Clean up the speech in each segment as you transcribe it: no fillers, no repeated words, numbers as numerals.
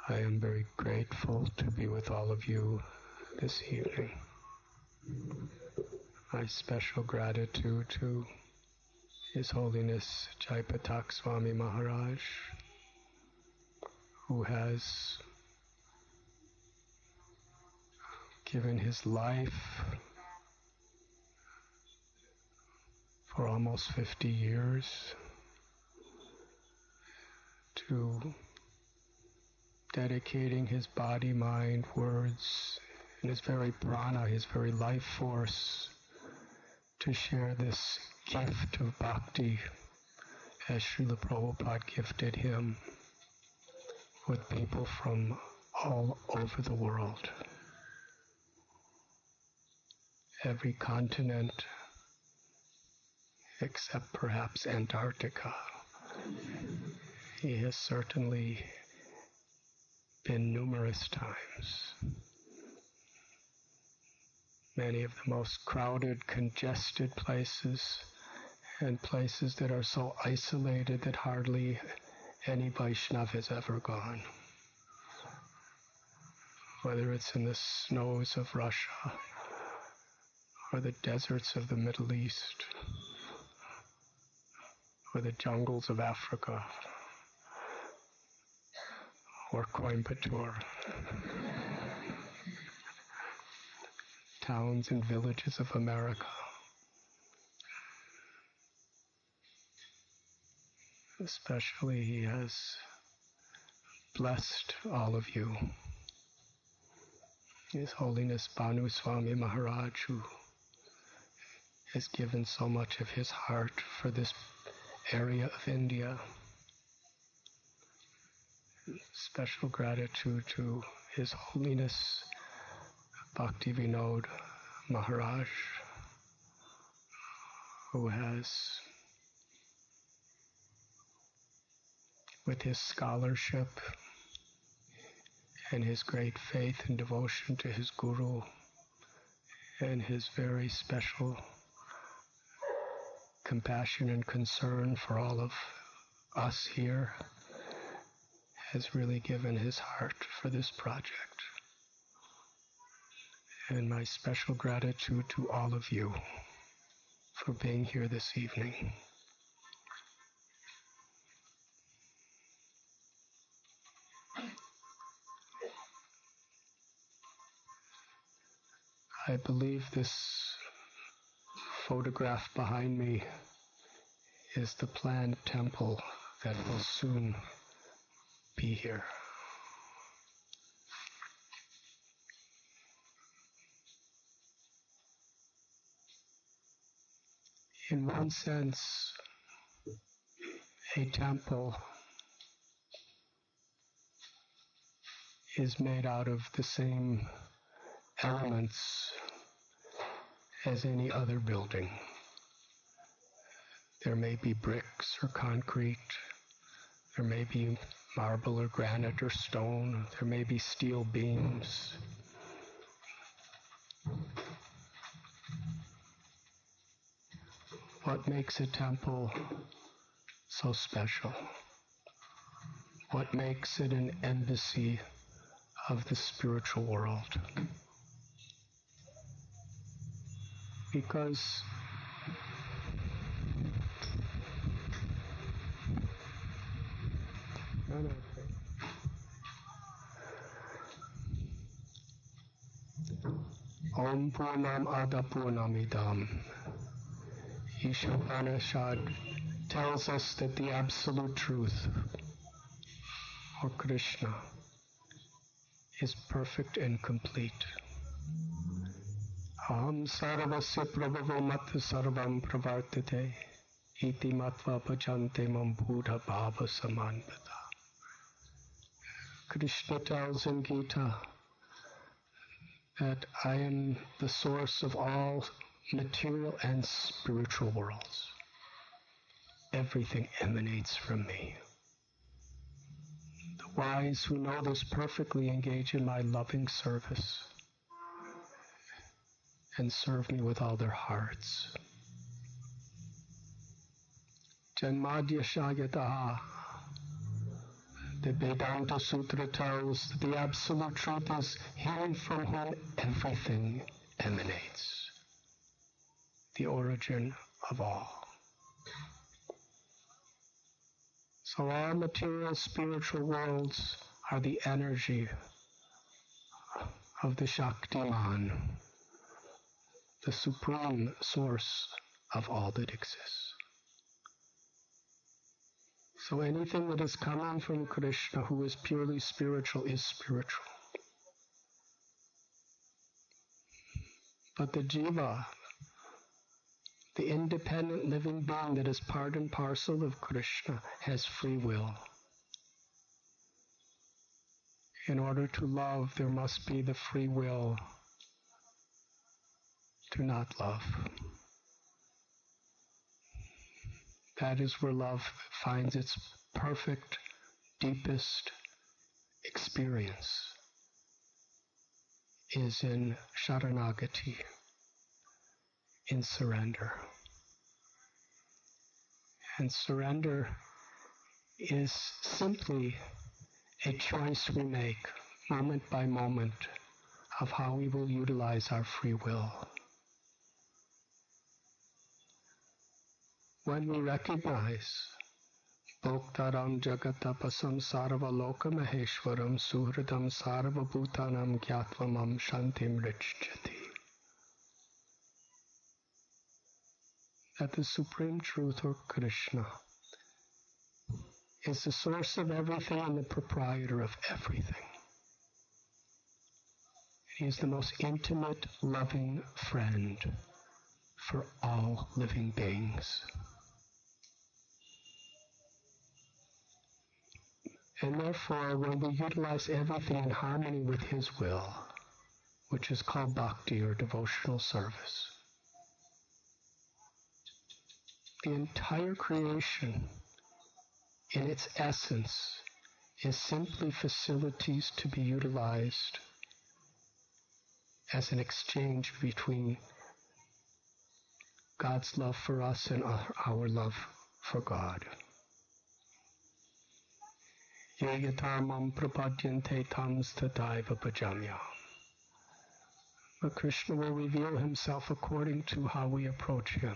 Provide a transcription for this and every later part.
I am very grateful to be with all of you this evening. My special gratitude to His Holiness Jaipatak Swami Maharaj, who has given his life for almost 50 years to dedicating his body, mind, words, and his very prana, his very life force, to share this gift of bhakti as Srila Prabhupada gifted him with people from all over the world. Every continent except perhaps Antarctica. He has certainly been numerous times. Many of the most crowded, congested places, and places that are so isolated that hardly any Vaishnav has ever gone. Whether it's in the snows of Russia or the deserts of the Middle East or the jungles of Africa or Coimbatore, towns and villages of America. Especially he has blessed all of you. His Holiness Bhanu Swami Maharaj, who has given so much of his heart for this area of India. Special gratitude to His Holiness Bhakti Vinod Maharaj, who has, with his scholarship and his great faith and devotion to his Guru and his very special compassion and concern for all of us here, has really given his heart for this project. And my special gratitude to all of you for being here this evening. I believe this photograph behind me is the planned temple that will soon be here. In one sense, a temple is made out of the same elements as any other building. There may be bricks or concrete, there may be marble or granite or stone, there may be steel beams. What makes a temple so special? What makes it an embassy of the spiritual world? Because Om Purnam Ada Purnamidam. Ishopanishad tells us that the absolute truth, or Krishna, is perfect and complete. Aham sarvasya prabhavo mat sarvam pravartate iti matva bhajante mam buddha bhava samanvata. Krishna tells in Gita that I am the source of all material and spiritual worlds. Everything emanates from me. The wise who know this perfectly engage in my loving service and serve me with all their hearts. Janmadya Shayataha. The Vedanta Sutra tells that the Absolute Truth is Him from whom everything emanates, the origin of all. So all material spiritual worlds are the energy of the Shaktiman, the supreme source of all that exists. So anything that is coming from Krishna, who is purely spiritual, is spiritual. But the jiva, the independent living being that is part and parcel of Krishna, has free will. In order to love, there must be the free will to not love. That is where love finds its perfect, deepest experience, is in Sharanagati, in surrender. And surrender is simply a choice we make, moment by moment, of how we will utilize our free will. When we recognize Bhoktaram Jagatapasam Sarvaloka Maheshwaram Suhridam Sarvabhutanam Gyatvam Shantim Richjati, that the Supreme Truth, or Krishna, is the source of everything and the proprietor of everything. He is the most intimate, loving friend for all living beings. And therefore, when we utilize everything in harmony with His will, which is called bhakti, or devotional service, the entire creation, in its essence, is simply facilities to be utilized as an exchange between God's love for us and our love for God. Yayatamam prapadyante tams tataiva bhajamya. But Krishna will reveal Himself according to how we approach Him.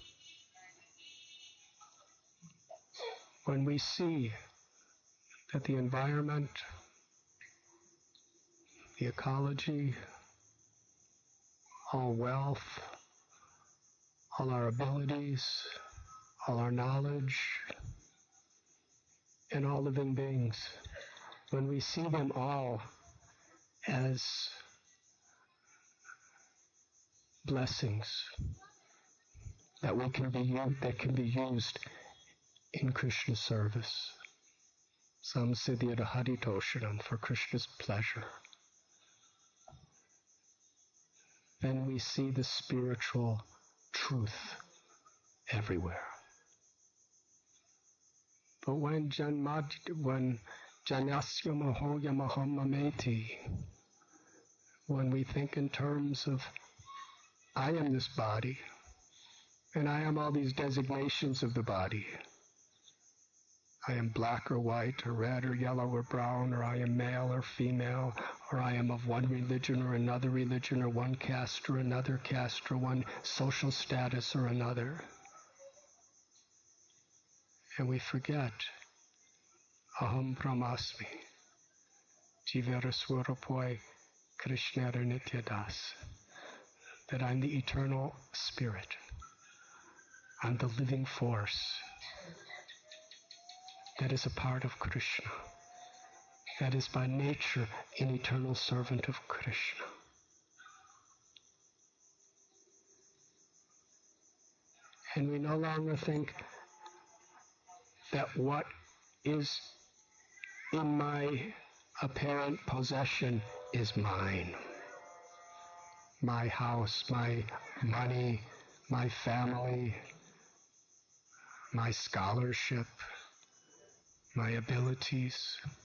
When we see that the environment, the ecology, all wealth, all our abilities, all our knowledge, and all living beings, when we see them all as blessings that can be used in Krishna's service, samsiddhyata haritoshanam, for Krishna's pleasure, then we see the spiritual truth everywhere. But when janasya mahoya mahamameti, when we think in terms of I am this body, and I am all these designations of the body, I am black or white or red or yellow or brown, or I am male or female, or I am of one religion or another religion, or one caste or another caste, or one social status or another. And we forget, aham brahmasmi, jivara swarapoi krishnara nityadas, that I'm the eternal spirit, I'm the living force that is a part of Krishna, that is by nature an eternal servant of Krishna. And we no longer think that what is in my apparent possession is mine. My house, my money, my family, my scholarship, my abilities.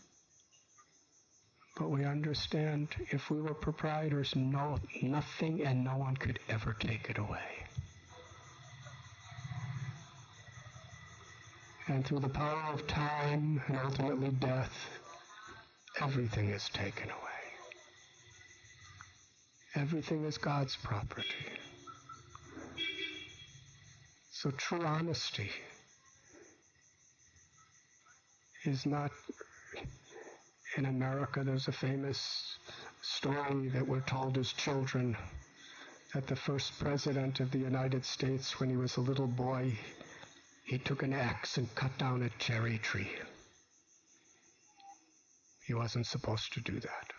But we understand, if we were proprietors, nothing and no one could ever take it away. And through the power of time and ultimately death, everything is taken away. Everything is God's property. So true honesty is not, in America there's a famous story that we're told as children that the first president of the United States, when he was a little boy, he took an axe and cut down a cherry tree. He wasn't supposed to do that.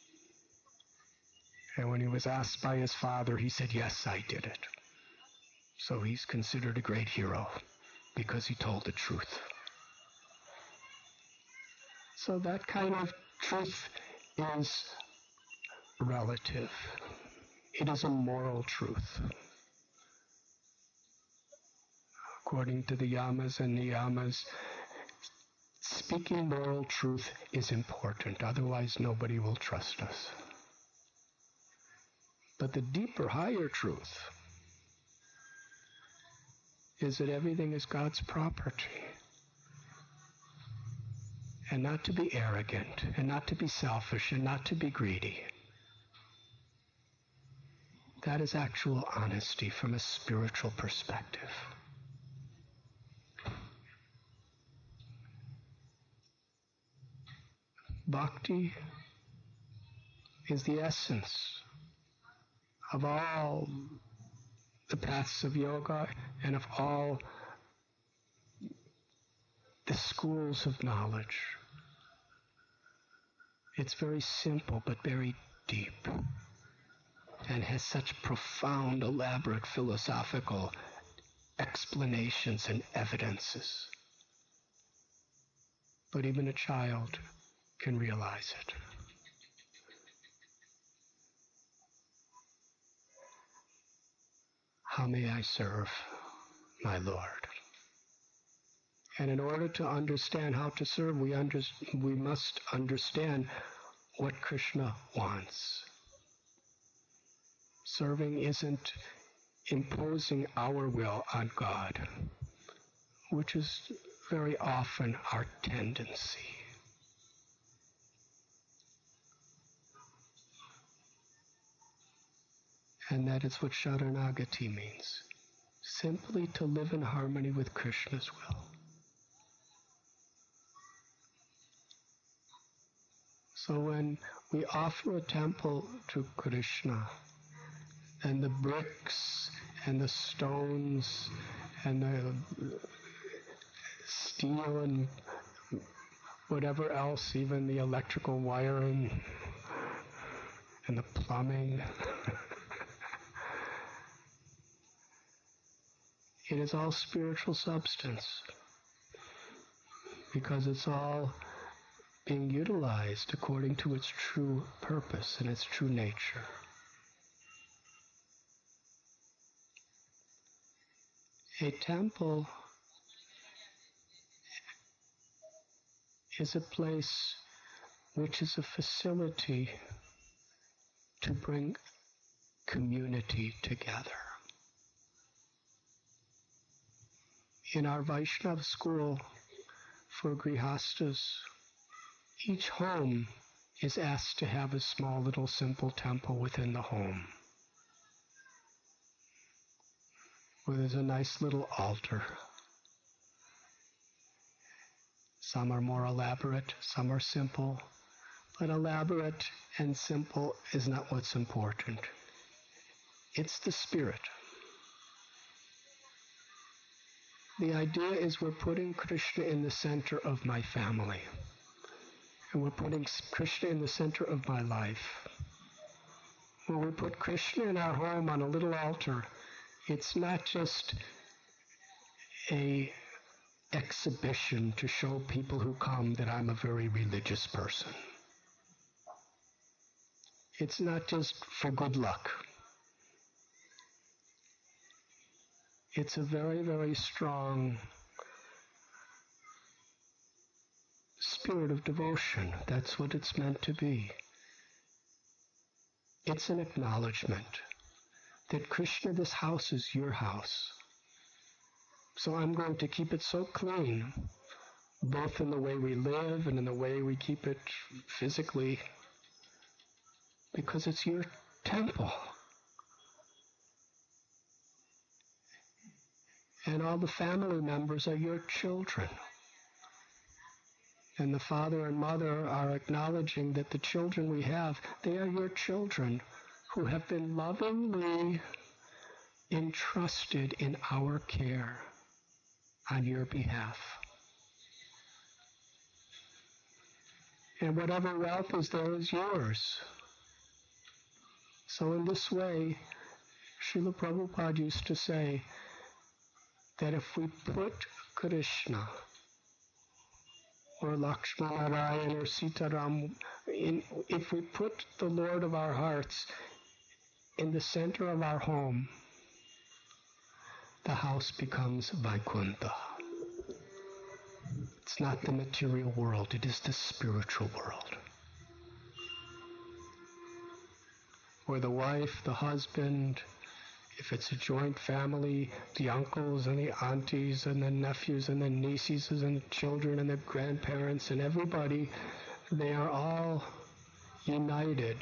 And when he was asked by his father, he said, "Yes, I did it." So he's considered a great hero because he told the truth. So that kind of truth is relative. It is a moral truth. According to the yamas and niyamas, speaking moral truth is important. Otherwise, nobody will trust us. But the deeper, higher truth is that everything is God's property. And not to be arrogant, and not to be selfish, and not to be greedy. That is actual honesty from a spiritual perspective. Bhakti is the essence of all the paths of yoga and of all the schools of knowledge. It's very simple but very deep and has such profound, elaborate philosophical explanations and evidences. But even a child can realize it. How may I serve my Lord? And in order to understand how to serve, we must understand what Krishna wants. Serving isn't imposing our will on God, which is very often our tendency. And that is what Sharanagati means. Simply to live in harmony with Krishna's will. So when we offer a temple to Krishna, and the bricks and the stones and the steel and whatever else, even the electrical wiring and the plumbing, it is all spiritual substance because it's all being utilized according to its true purpose and its true nature. A temple is a place which is a facility to bring community together. In our Vaishnava school for Grihastas, each home is asked to have a small little simple temple within the home, where there's a nice little altar. Some are more elaborate, some are simple, but elaborate and simple is not what's important. It's the spirit. The idea is we're putting Krishna in the center of my family. And we're putting Krishna in the center of my life. When we put Krishna in our home on a little altar, it's not just an exhibition to show people who come that I'm a very religious person. It's not just for good luck. It's a very, very strong spirit of devotion. That's what it's meant to be. It's an acknowledgement that Krishna, this house is your house. So I'm going to keep it so clean, both in the way we live and in the way we keep it physically, because it's your temple. And all the family members are your children. And the father and mother are acknowledging that the children we have, they are your children who have been lovingly entrusted in our care on your behalf. And whatever wealth is there is yours. So in this way, Srila Prabhupada used to say that if we put Krishna or Lakshmanarayan or Sitaram, if we put the Lord of our hearts in the center of our home, the house becomes Vaikuntha. It's not the material world, it is the spiritual world. Where the wife, the husband, if it's a joint family, the uncles and the aunties and the nephews and the nieces and the children and the grandparents and everybody, they are all united.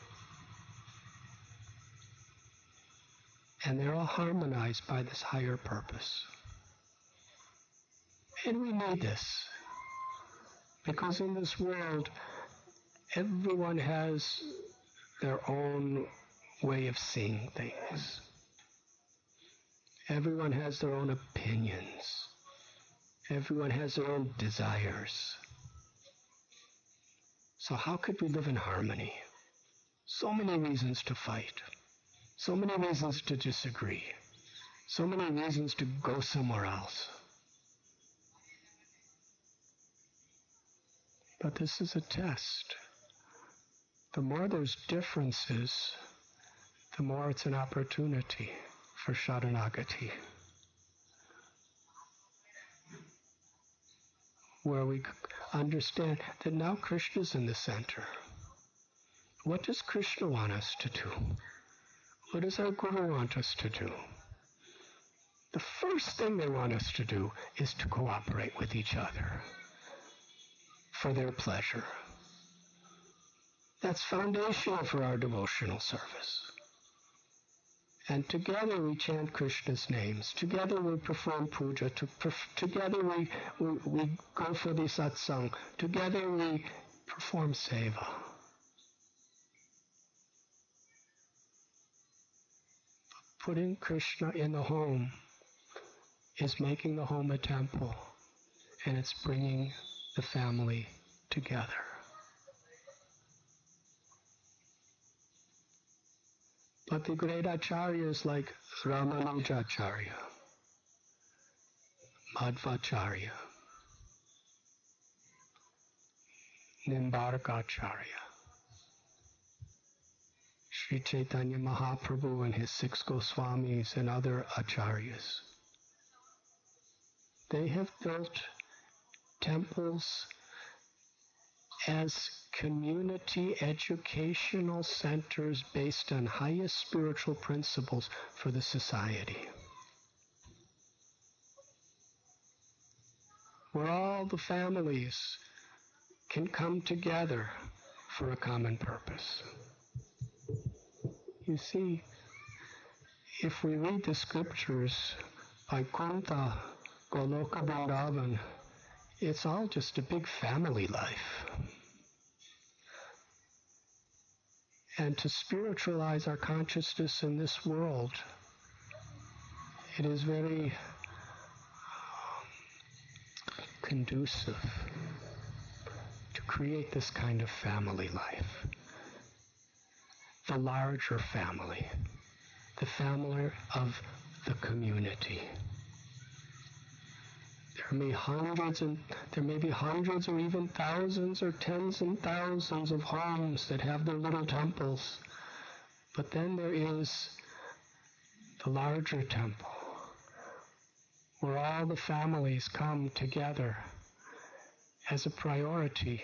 And they're all harmonized by this higher purpose. And we need this. Because in this world, everyone has their own way of seeing things. Everyone has their own opinions. Everyone has their own desires. So how could we live in harmony? So many reasons to fight. So many reasons to disagree. So many reasons to go somewhere else. But this is a test. The more there's differences, the more it's an opportunity for Sharanagati, where we understand that now Krishna's in the center. What does Krishna want us to do? What does our Guru want us to do? The first thing they want us to do is to cooperate with each other for their pleasure. That's foundational for our devotional service. And together we chant Krishna's names. Together we perform puja. Together we go for the satsang. Together we perform seva. Putting Krishna in the home is making the home a temple, and it's bringing the family together. But the great acharyas like Ramanujacharya, Madhvacharya, Nimbarkacharya, Sri Chaitanya Mahaprabhu and his 6 Goswamis and other acharyas, they have built temples as community educational centers based on highest spiritual principles for the society. Where all the families can come together for a common purpose. You see, if we read the scriptures, Vaikuntha, Goloka Vrindavan, it's all just a big family life. And to spiritualize our consciousness in this world, it is very conducive to create this kind of family life. The larger family, the family of the community. There may be hundreds or even thousands or tens and thousands of homes that have their little temples. But then there is the larger temple, where all the families come together as a priority.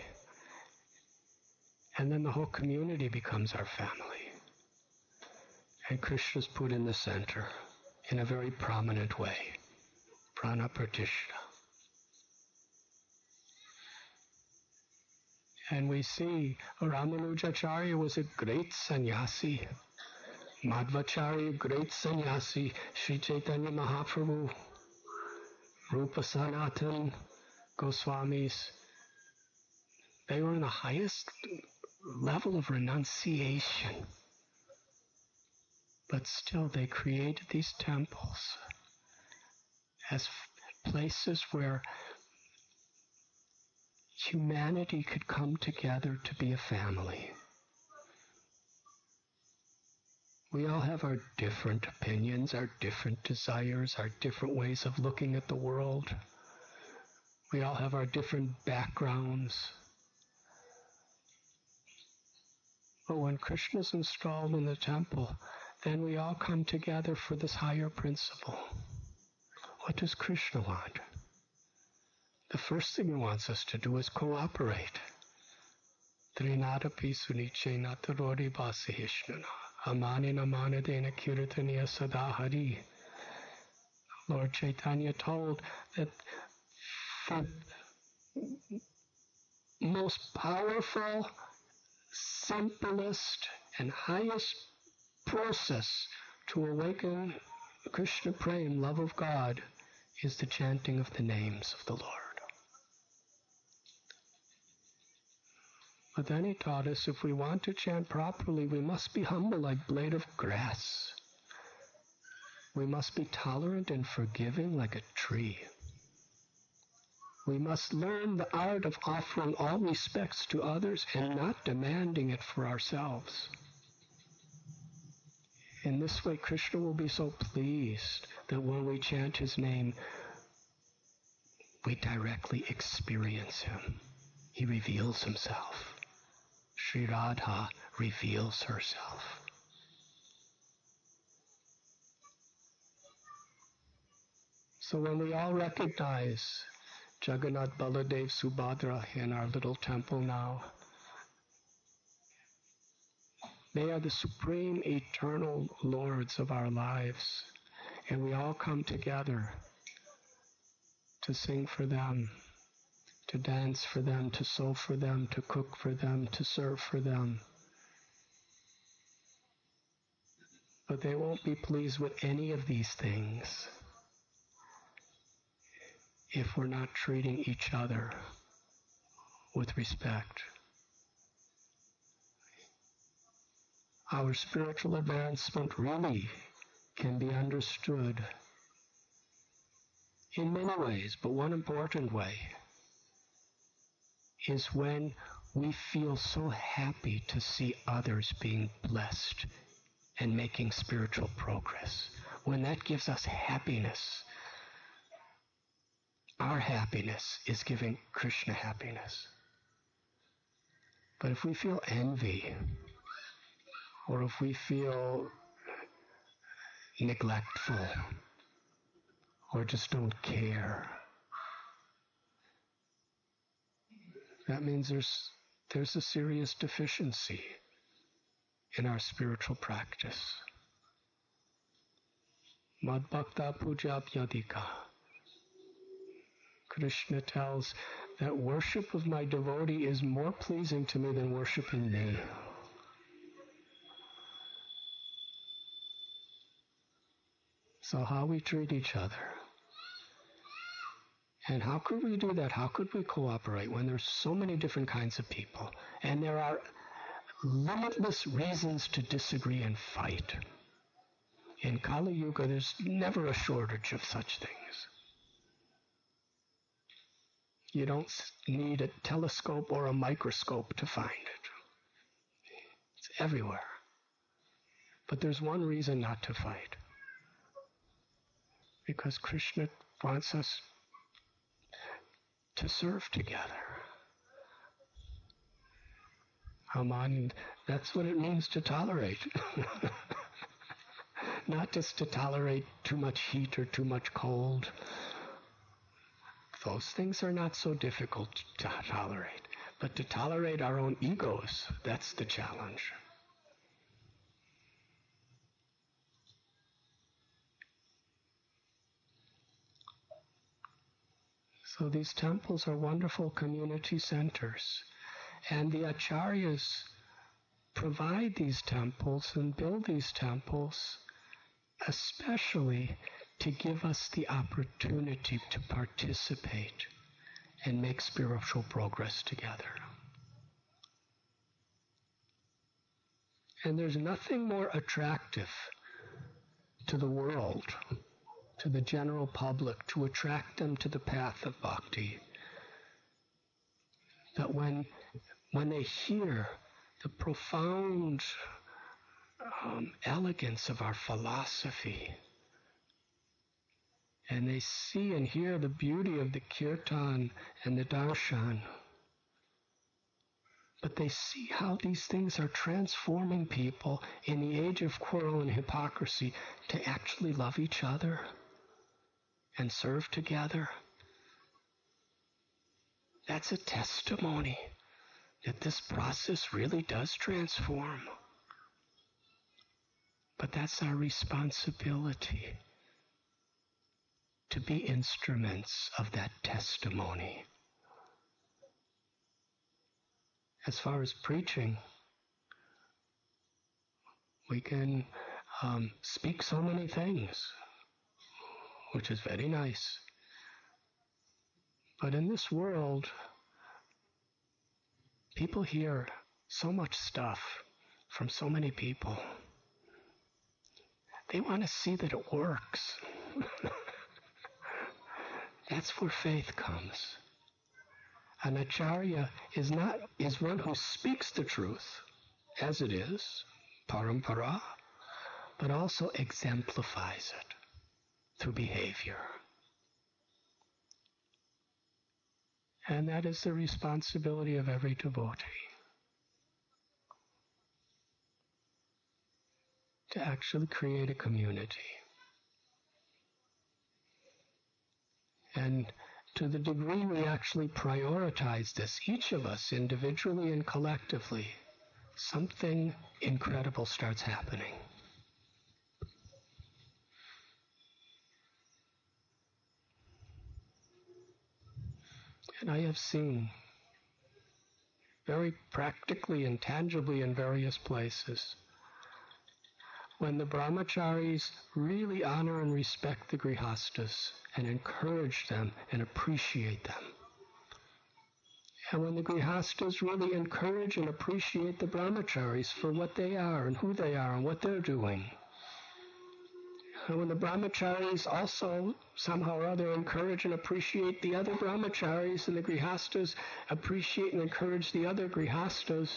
And then the whole community becomes our family. And Krishna's put in the center in a very prominent way. Prana Pratishtha. And we see Ramanujacharya was a great sannyasi. Madhvacharya, great sannyasi. Sri Chaitanya Mahaprabhu, Rupa Sanatan Goswamis, they were in the highest level of renunciation. But still they created these temples as places where humanity could come together to be a family. We all have our different opinions, our different desires, our different ways of looking at the world. We all have our different backgrounds. But when Krishna's installed in the temple, then we all come together for this higher principle. What does Krishna want? The first thing he wants us to do is cooperate. Trinadapi sunichena tarori basahishnana amanina manadena kirtaniya sadahari. Lord Chaitanya told that the most powerful, simplest, and highest process to awaken Krishna Prem, love of God, is the chanting of the names of the Lord. But then he taught us if we want to chant properly, we must be humble like blade of grass. We must be tolerant and forgiving like a tree. We must learn the art of offering all respects to others and not demanding it for ourselves. In this way, Krishna will be so pleased that when we chant his name, we directly experience him. He reveals himself. Sri Radha reveals herself. So when we all recognize Jagannath, Baladev, Subhadra in our little temple now, they are the supreme eternal lords of our lives, and we all come together to sing for them, to dance for them, to sew for them, to cook for them, to serve for them. But they won't be pleased with any of these things if we're not treating each other with respect. Our spiritual advancement really can be understood in many ways, but one important way is when we feel so happy to see others being blessed and making spiritual progress. When that gives us happiness, our happiness is giving Krishna happiness. But if we feel envy, or if we feel neglectful, or just don't care, that means there's a serious deficiency in our spiritual practice. Madbhakta pujapyadika. Krishna tells that worship of my devotee is more pleasing to me than worshiping me. So how we treat each other. And how could we do that? How could we cooperate when there's so many different kinds of people? And there are limitless reasons to disagree and fight. In Kali Yuga, there's never a shortage of such things. You don't need a telescope or a microscope to find it. It's everywhere. But there's one reason not to fight. Because Krishna wants us to serve together. Aman, that's what it means to tolerate. Not just to tolerate too much heat or too much cold. Those things are not so difficult to tolerate. But to tolerate our own egos, that's the challenge. So these temples are wonderful community centers. And the acharyas provide these temples and build these temples especially to give us the opportunity to participate and make spiritual progress together. And there's nothing more attractive to the world, to the general public, to attract them to the path of bhakti, that when they hear the profound elegance of our philosophy, and they see and hear the beauty of the kirtan and the darshan, but they see how these things are transforming people in the age of quarrel and hypocrisy to actually love each other and serve together. That's a testimony that this process really does transform. But that's our responsibility, to be instruments of that testimony. As far as preaching, we can speak so many things, which is very nice. But in this world, people hear so much stuff from so many people. They want to see that it works. That's where faith comes. An acharya is one who speaks the truth as it is, parampara, but also exemplifies it through behavior. And that is the responsibility of every devotee, to actually create a community. And to the degree we actually prioritize this, each of us individually and collectively, something incredible starts happening. And I have seen very practically and tangibly in various places, when the brahmacharis really honor and respect the grihastas and encourage them and appreciate them. And when the grihastas really encourage and appreciate the brahmacharis for what they are and who they are and what they're doing. And when the brahmacharis also somehow or other encourage and appreciate the other brahmacharis, and the grihastas appreciate and encourage the other grihastas,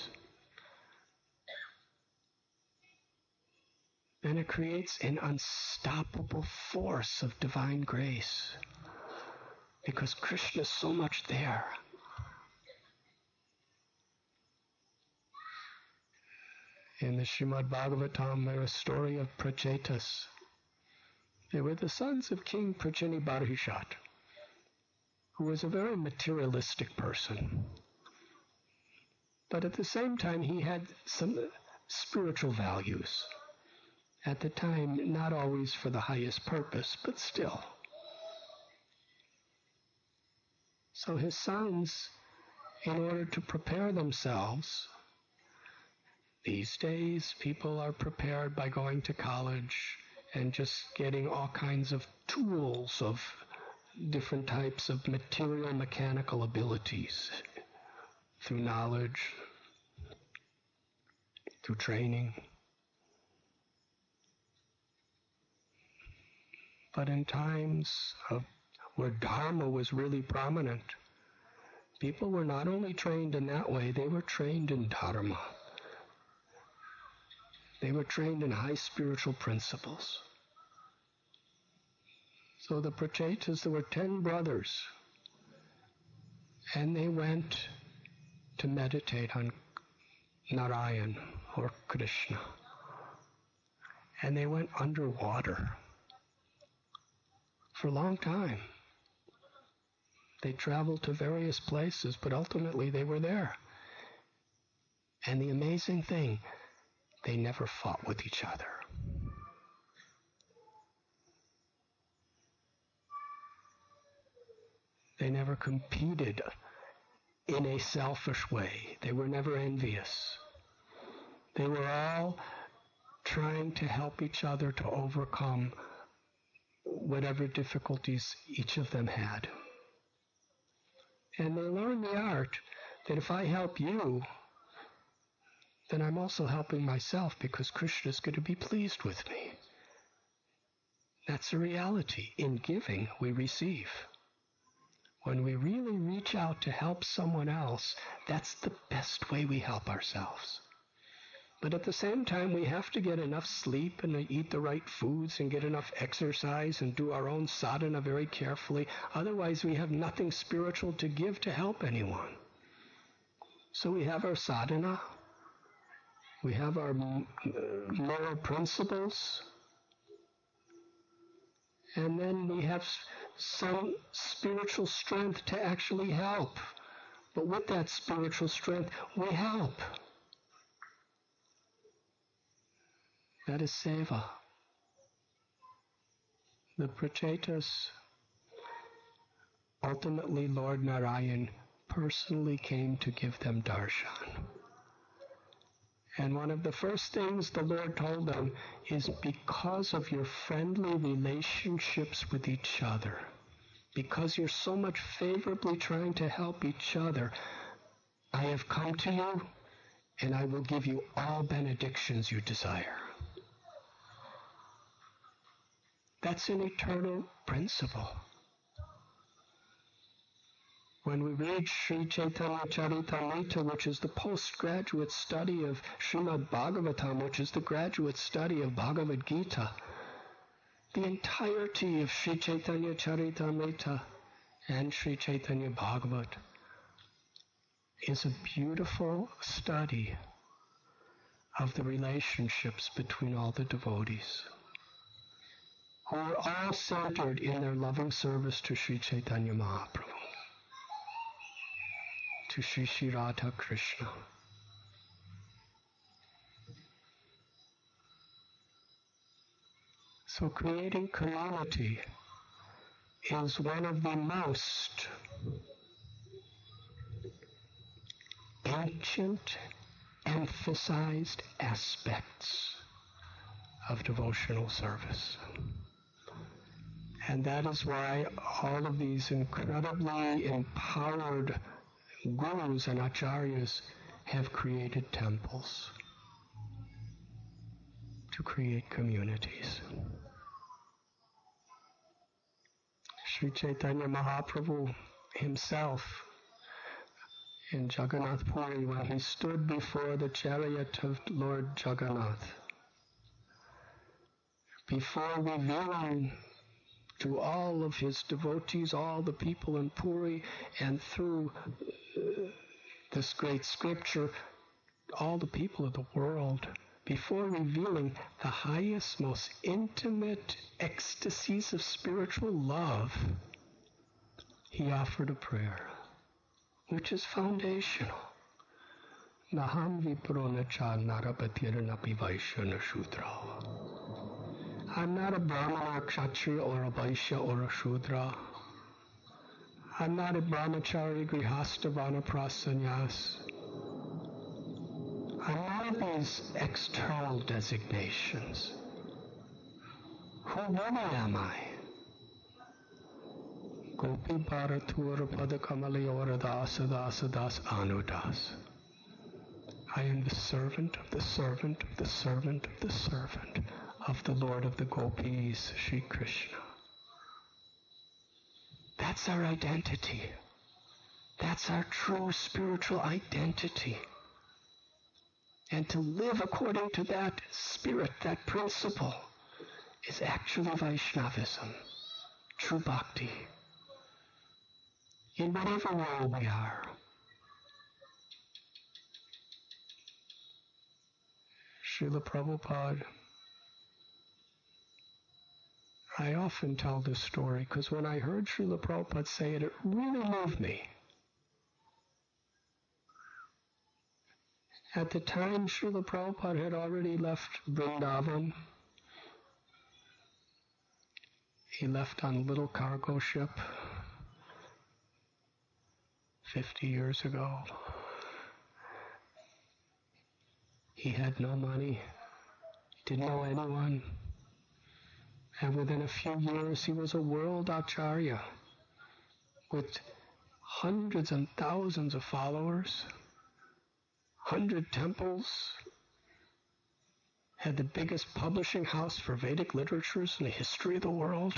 then it creates an unstoppable force of divine grace, because Krishna is so much there. In the Srimad Bhagavatam, there is a story of Prachetas. They were the sons of King Prachinibarhishat, who was a very materialistic person. But at the same time, he had some spiritual values. At the time, not always for the highest purpose, but still. So his sons, in order to prepare themselves, these days people are prepared by going to college and just getting all kinds of tools of different types of material mechanical abilities through knowledge, through training. But in times where Dharma was really prominent, people were not only trained in that way, they were trained in Dharma. They were trained in high spiritual principles. So the Prachetas, there were 10 brothers, and they went to meditate on Narayan or Krishna. And they went underwater for a long time. They traveled to various places, but ultimately they were there. And the amazing thing, they never fought with each other. They never competed in a selfish way. They were never envious. They were all trying to help each other to overcome whatever difficulties each of them had. And they learned the art that if I help you, then I'm also helping myself, because Krishna is going to be pleased with me. That's a reality. In giving, we receive. When we really reach out to help someone else, that's the best way we help ourselves. But at the same time, we have to get enough sleep and eat the right foods and get enough exercise and do our own sadhana very carefully. Otherwise, we have nothing spiritual to give to help anyone. So we have our sadhana. We have our moral principles. And then we have some spiritual strength to actually help. But with that spiritual strength, we help. That is seva. The Prachetas, ultimately Lord Narayan personally came to give them darshan. And one of the first things the Lord told them is, because of your friendly relationships with each other, because you're so much favorably trying to help each other, I have come to you and I will give you all benedictions you desire. That's an eternal principle. When we read Sri Chaitanya Charitamrita, which is the postgraduate study of Srimad Bhagavatam, which is the graduate study of Bhagavad Gita, the entirety of Sri Chaitanya Charitamrita and Sri Chaitanya Bhagavat is a beautiful study of the relationships between all the devotees, who are all centered in their loving service to Sri Chaitanya Mahaprabhu, to Sri Sri Radha Krishna. So creating community is one of the most ancient, emphasized aspects of devotional service. And that is why all of these incredibly empowered gurus and acharyas have created temples to create communities. Sri Chaitanya Mahaprabhu himself in Jagannath Puri, when he stood before the chariot of Lord Jagannath, before revealing to all of his devotees, all the people in Puri, and through this great scripture, all the people of the world, before revealing the highest, most intimate ecstasies of spiritual love, he offered a prayer, which is foundational. Naham viprona cha narapatiranapi vaishyana shudra. I'm not a Brahmana, Kshatriya, or a Vaishya, or a Shudra. I'm not a Brahmachari, Grihastha, Vanaprastha, Sannyas. I'm none of these external designations. Who really am I? Gopi Bharatura Padakamalaya Dasa Dasa Das Anudas. I am the servant of the servant of the servant of the servant of the Lord of the Gopis, Sri Krishna. That's our identity. That's our true spiritual identity. And to live according to that spirit, that principle, is actually Vaishnavism, true bhakti, in whatever role we are. Srila Prabhupada, I often tell this story because when I heard Srila Prabhupada say it, it really moved me. At the time, Srila Prabhupada had already left Vrindavan. He left on a little cargo ship 50 years ago. He had no money, didn't know anyone, and within a few years he was a world acharya with hundreds and thousands of followers, 100 temples, had the biggest publishing house for Vedic literatures in the history of the world.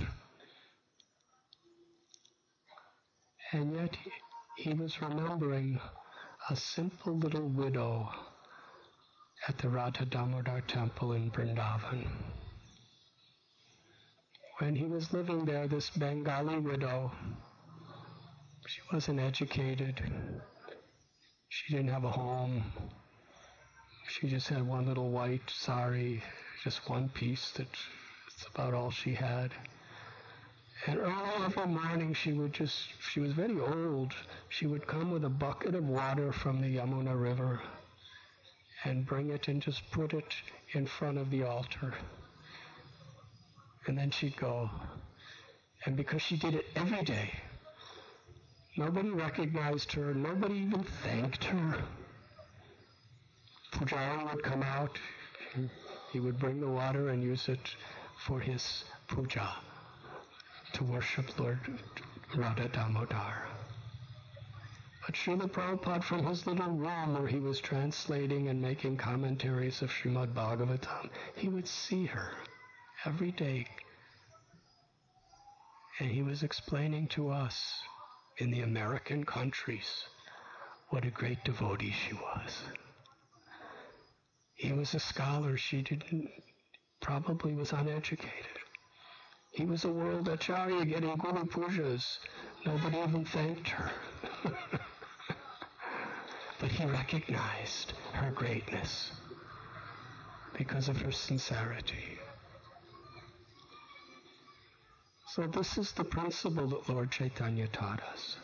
And yet he was remembering a simple little widow at the Radha Damodar temple in Vrindavan. When he was living there, this Bengali widow, she wasn't educated, she didn't have a home, she just had one little white sari, just one piece, that's about all she had. And early every morning she was very old, she would come with a bucket of water from the Yamuna River and bring it and just put it in front of the altar. And then she'd go. And because she did it every day, nobody recognized her, nobody even thanked her. Pujari would come out, he would bring the water and use it for his puja, to worship Lord Radha Damodar. But Srila Prabhupada, from his little room where he was translating and making commentaries of Srimad Bhagavatam, he would see her every day. And he was explaining to us in the American countries what a great devotee she was. He was a scholar, probably was uneducated. He was a world acharya getting guru pujas. Nobody even thanked her. But he recognized her greatness because of her sincerity. So this is the principle that Lord Chaitanya taught us.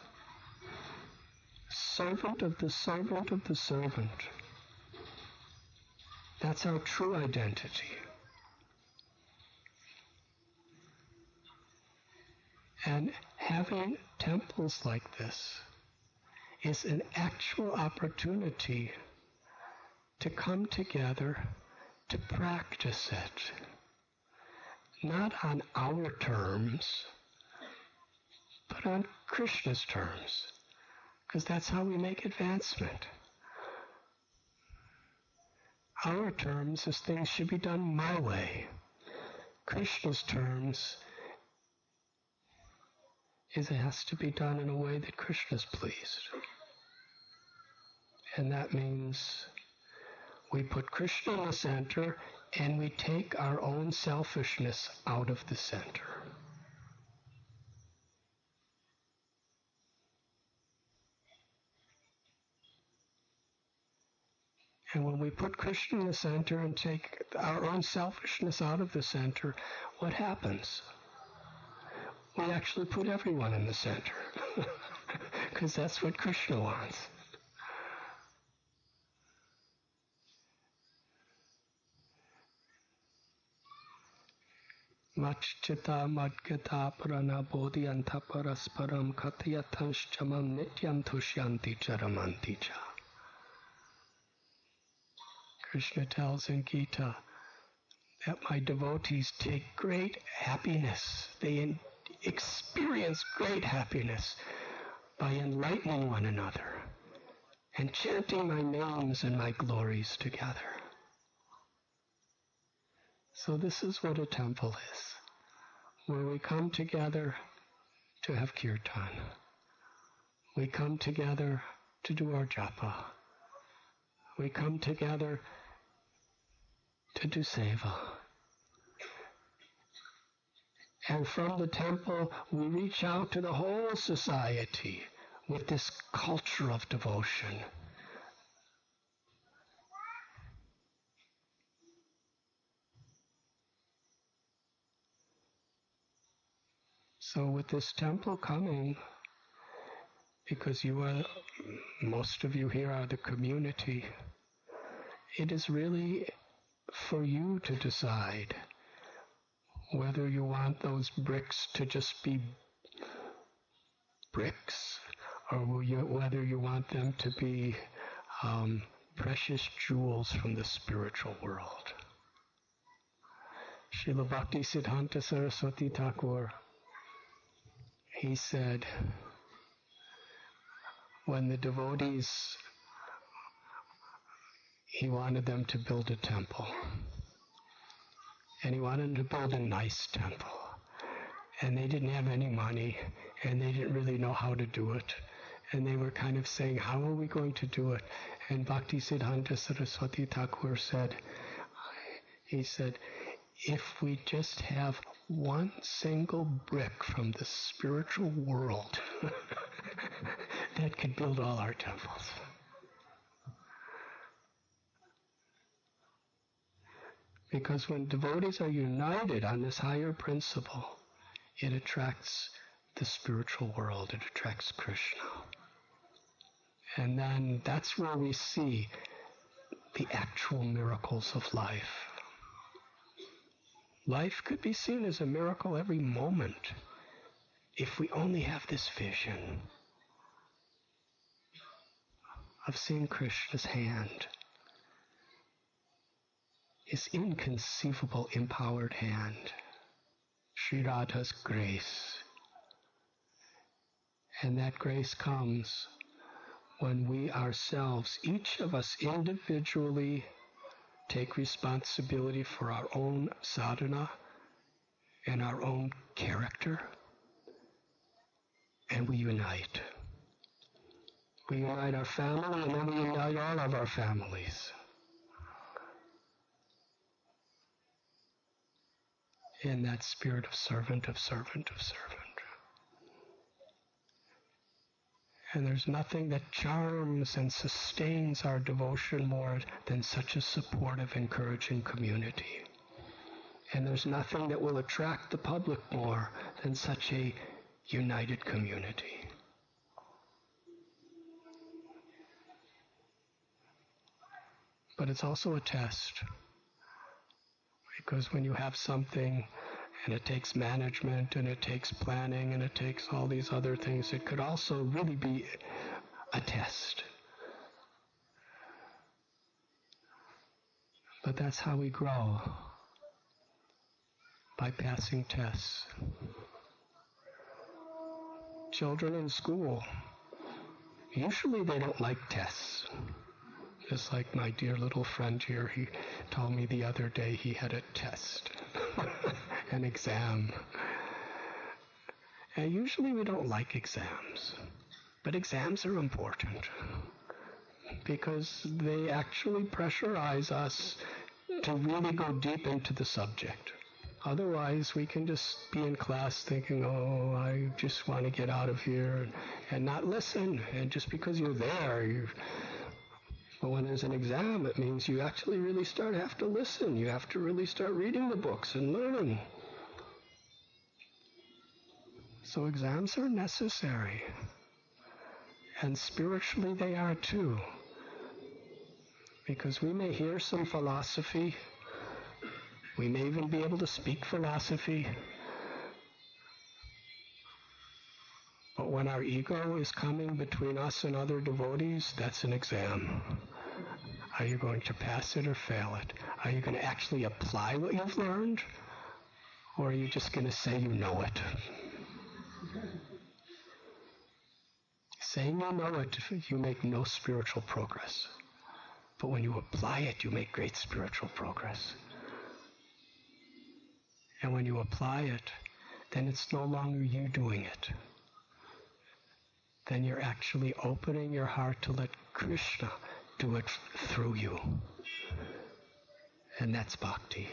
Servant of the servant of the servant. That's our true identity. And having temples like this is an actual opportunity to come together to practice it. Not on our terms, but on Krishna's terms, because that's how we make advancement. Our terms is things should be done my way. Krishna's terms is it has to be done in a way that Krishna's pleased. And that means we put Krishna in the center and we take our own selfishness out of the center. And when we put Krishna in the center and take our own selfishness out of the center, what happens? We actually put everyone in the center. Because that's what Krishna wants. Matchita madgata prana bodhyanta parasparam katyatanshchamam nityam tushyanti charamanti cha. Krishna tells in Gita that my devotees take great happiness. They experience great happiness by enlightening one another and chanting my names and my glories together. So this is what a temple is, where we come together to have kirtan. We come together to do our japa. We come together to do seva. And from the temple, we reach out to the whole society with this culture of devotion. So with this temple coming, because most of you here are the community, it is really for you to decide whether you want those bricks to just be bricks, or whether you want them to be precious jewels from the spiritual world. Srila Bhaktisiddhanta Saraswati Thakur, he said, when the devotees, he wanted them to build a temple. And he wanted them to build a nice temple. And they didn't have any money, and they didn't really know how to do it. And they were kind of saying, how are we going to do it? And Bhaktisiddhanta Saraswati Thakur said, if we just have one single brick from the spiritual world, that could build all our temples. Because when devotees are united on this higher principle, it attracts the spiritual world, it attracts Krishna. And then that's where we see the actual miracles of life. Life could be seen as a miracle every moment if we only have this vision of seeing Krishna's hand, his inconceivable empowered hand, Sri Radha's grace. And that grace comes when we ourselves, each of us individually, take responsibility for our own sadhana and our own character, and we unite. We unite our family, and then we unite all of our families in that spirit of servant, of servant, of servant. And there's nothing that charms and sustains our devotion more than such a supportive, encouraging community. And there's nothing that will attract the public more than such a united community. But it's also a test. Because when you have something, and it takes management, and it takes planning, and it takes all these other things, it could also really be a test. But that's how we grow, by passing tests. Children in school, usually they don't like tests. Just like my dear little friend here, he told me the other day he had a test, an exam. And usually we don't like exams, but exams are important because they actually pressurize us to really go deep into the subject. Otherwise, we can just be in class thinking, oh, I just want to get out of here and not listen. And just because you're there, but when there's an exam, it means you actually really have to listen. You have to really start reading the books and learning. So exams are necessary. And spiritually they are too. Because we may hear some philosophy. We may even be able to speak philosophy. But when our ego is coming between us and other devotees, that's an exam. Are you going to pass it or fail it? Are you going to actually apply what you've learned? Or are you just going to say you know it? Saying you know it, you make no spiritual progress. But when you apply it, you make great spiritual progress. And when you apply it, then it's no longer you doing it. Then you're actually opening your heart to let Krishna do it through you. And that's bhakti.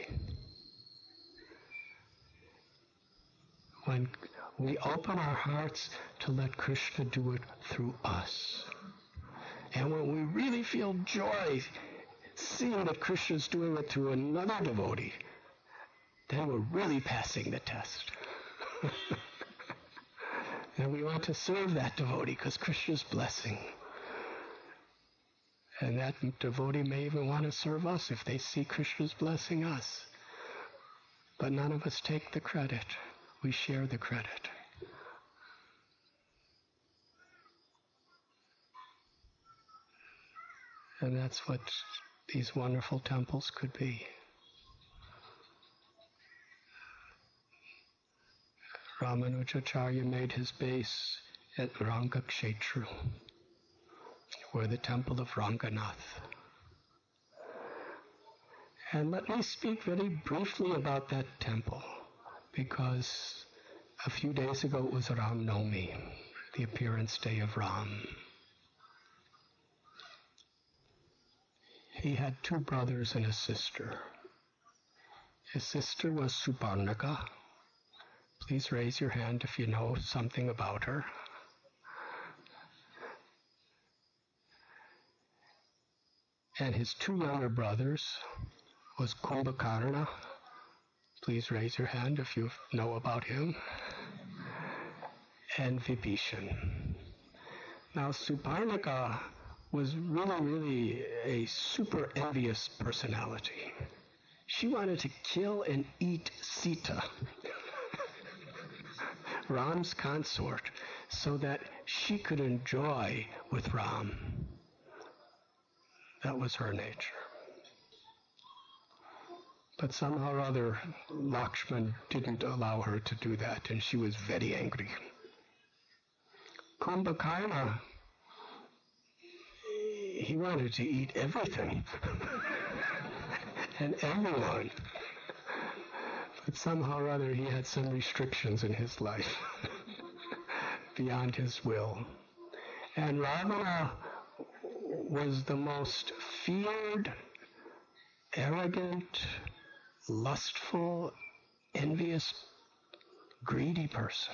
When we open our hearts to let Krishna do it through us. And when we really feel joy seeing that Krishna's doing it through another devotee, then we're really passing the test. And we want to serve that devotee because Krishna's blessing. And that devotee may even want to serve us if they see Krishna's blessing us. But none of us take the credit. We share the credit. And that's what these wonderful temples could be. Ramanujacharya made his base at Rangakshetru, or the temple of Ranganath. And let me speak very briefly about that temple, because a few days ago it was Ram Navami, the appearance day of Ram. He had 2 brothers and a sister. His sister was Suparnaka. Please raise your hand if you know something about her. And his 2 younger brothers was Kumbhakarna. Please raise your hand if you know about him. And Vibhishan. Now, Suparnaka was really a super envious personality. She wanted to kill and eat Sita, Ram's consort, so that she could enjoy with Ram. That was her nature. But somehow or other, Lakshman didn't allow her to do that, and she was very angry. Kumbhakarna, he wanted to eat everything and everyone. But somehow or other, he had some restrictions in his life beyond his will. And Ravana was the most feared, arrogant, lustful, envious, greedy person.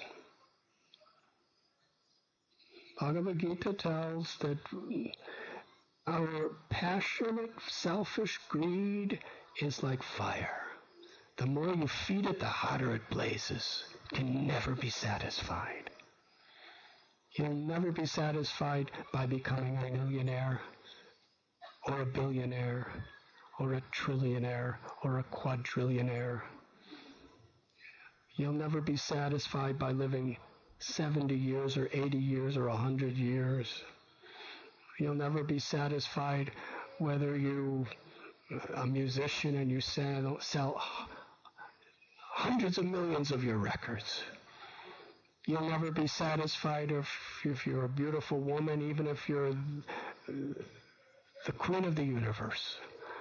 Bhagavad Gita tells that our passionate, selfish greed is like fire. The more you feed it, the hotter it blazes. It can never be satisfied. You'll never be satisfied by becoming a millionaire, or a billionaire, or a trillionaire, or a quadrillionaire. You'll never be satisfied by living 70 years or 80 years or 100 years. You'll never be satisfied whether you're a musician and you sell hundreds of millions of your records. You'll never be satisfied if you're a beautiful woman, even if you're the queen of the universe.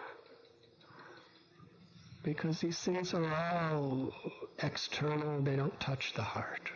Because these things are all external, they don't touch the heart.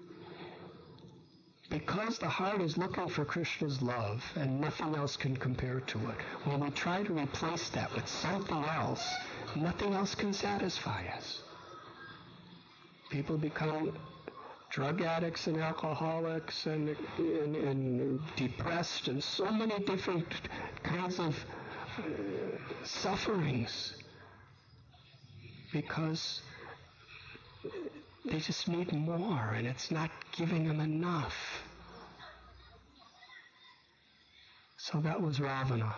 Because the heart is looking for Krishna's love and nothing else can compare to it, when we try to replace that with something else, nothing else can satisfy us. People become drug addicts and alcoholics and depressed and so many different kinds of sufferings because they just need more and it's not giving them enough. So that was Ravana.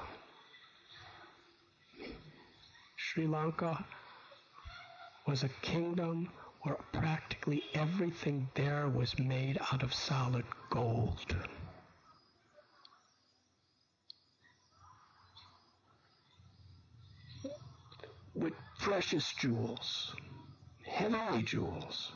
Sri Lanka was a kingdom where practically everything there was made out of solid gold. With precious jewels, heavenly jewels.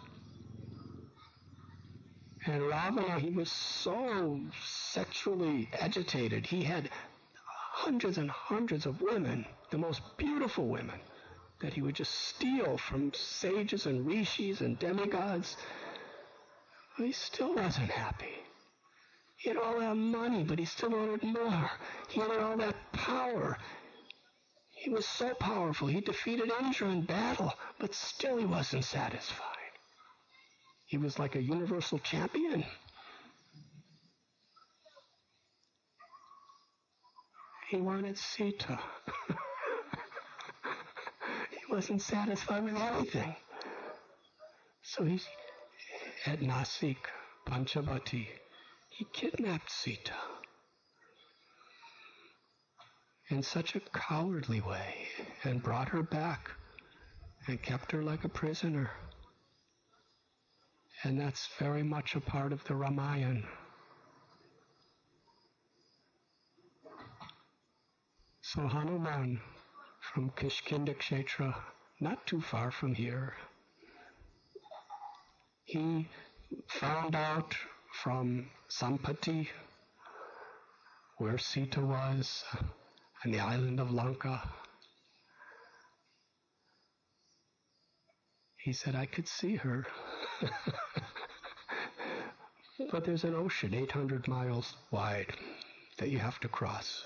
And Ravana, he was so sexually agitated. He had hundreds and hundreds of women, the most beautiful women, that he would just steal from sages and rishis and demigods. But he still wasn't happy. He had all that money, but he still wanted more. He had all that power. He was so powerful. He defeated Indra in battle, but still he wasn't satisfied. He was like a universal champion. He wanted Sita. He wasn't satisfied with anything. So he's at Nasik, Panchavati. He kidnapped Sita in such a cowardly way and brought her back and kept her like a prisoner. And that's very much a part of the Ramayana. So Hanuman from Kishkinda Kshetra, not too far from here, he found out from Sampati where Sita was on the island of Lanka. He said, I could see her. But there's an ocean 800 miles wide that you have to cross.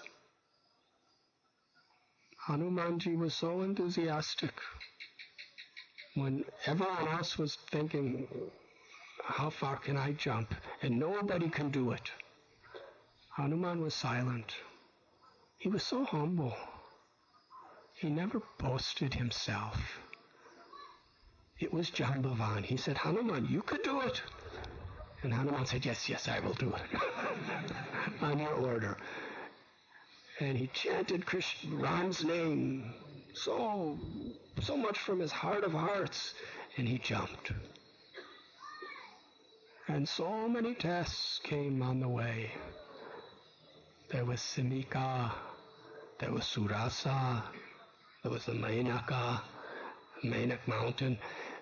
Hanumanji was so enthusiastic. When everyone else was thinking, how far can I jump? And nobody can do it. Hanuman was silent. He was so humble. He never boasted himself. It was Jambavan. He said, Hanuman, you could do it. And Hanuman said, yes, I will do it. On your order. And he chanted Ram's name so much from his heart of hearts. And he jumped. And so many tests came on the way. There was Simika, there was Surasa, there was the Mainak Mountain.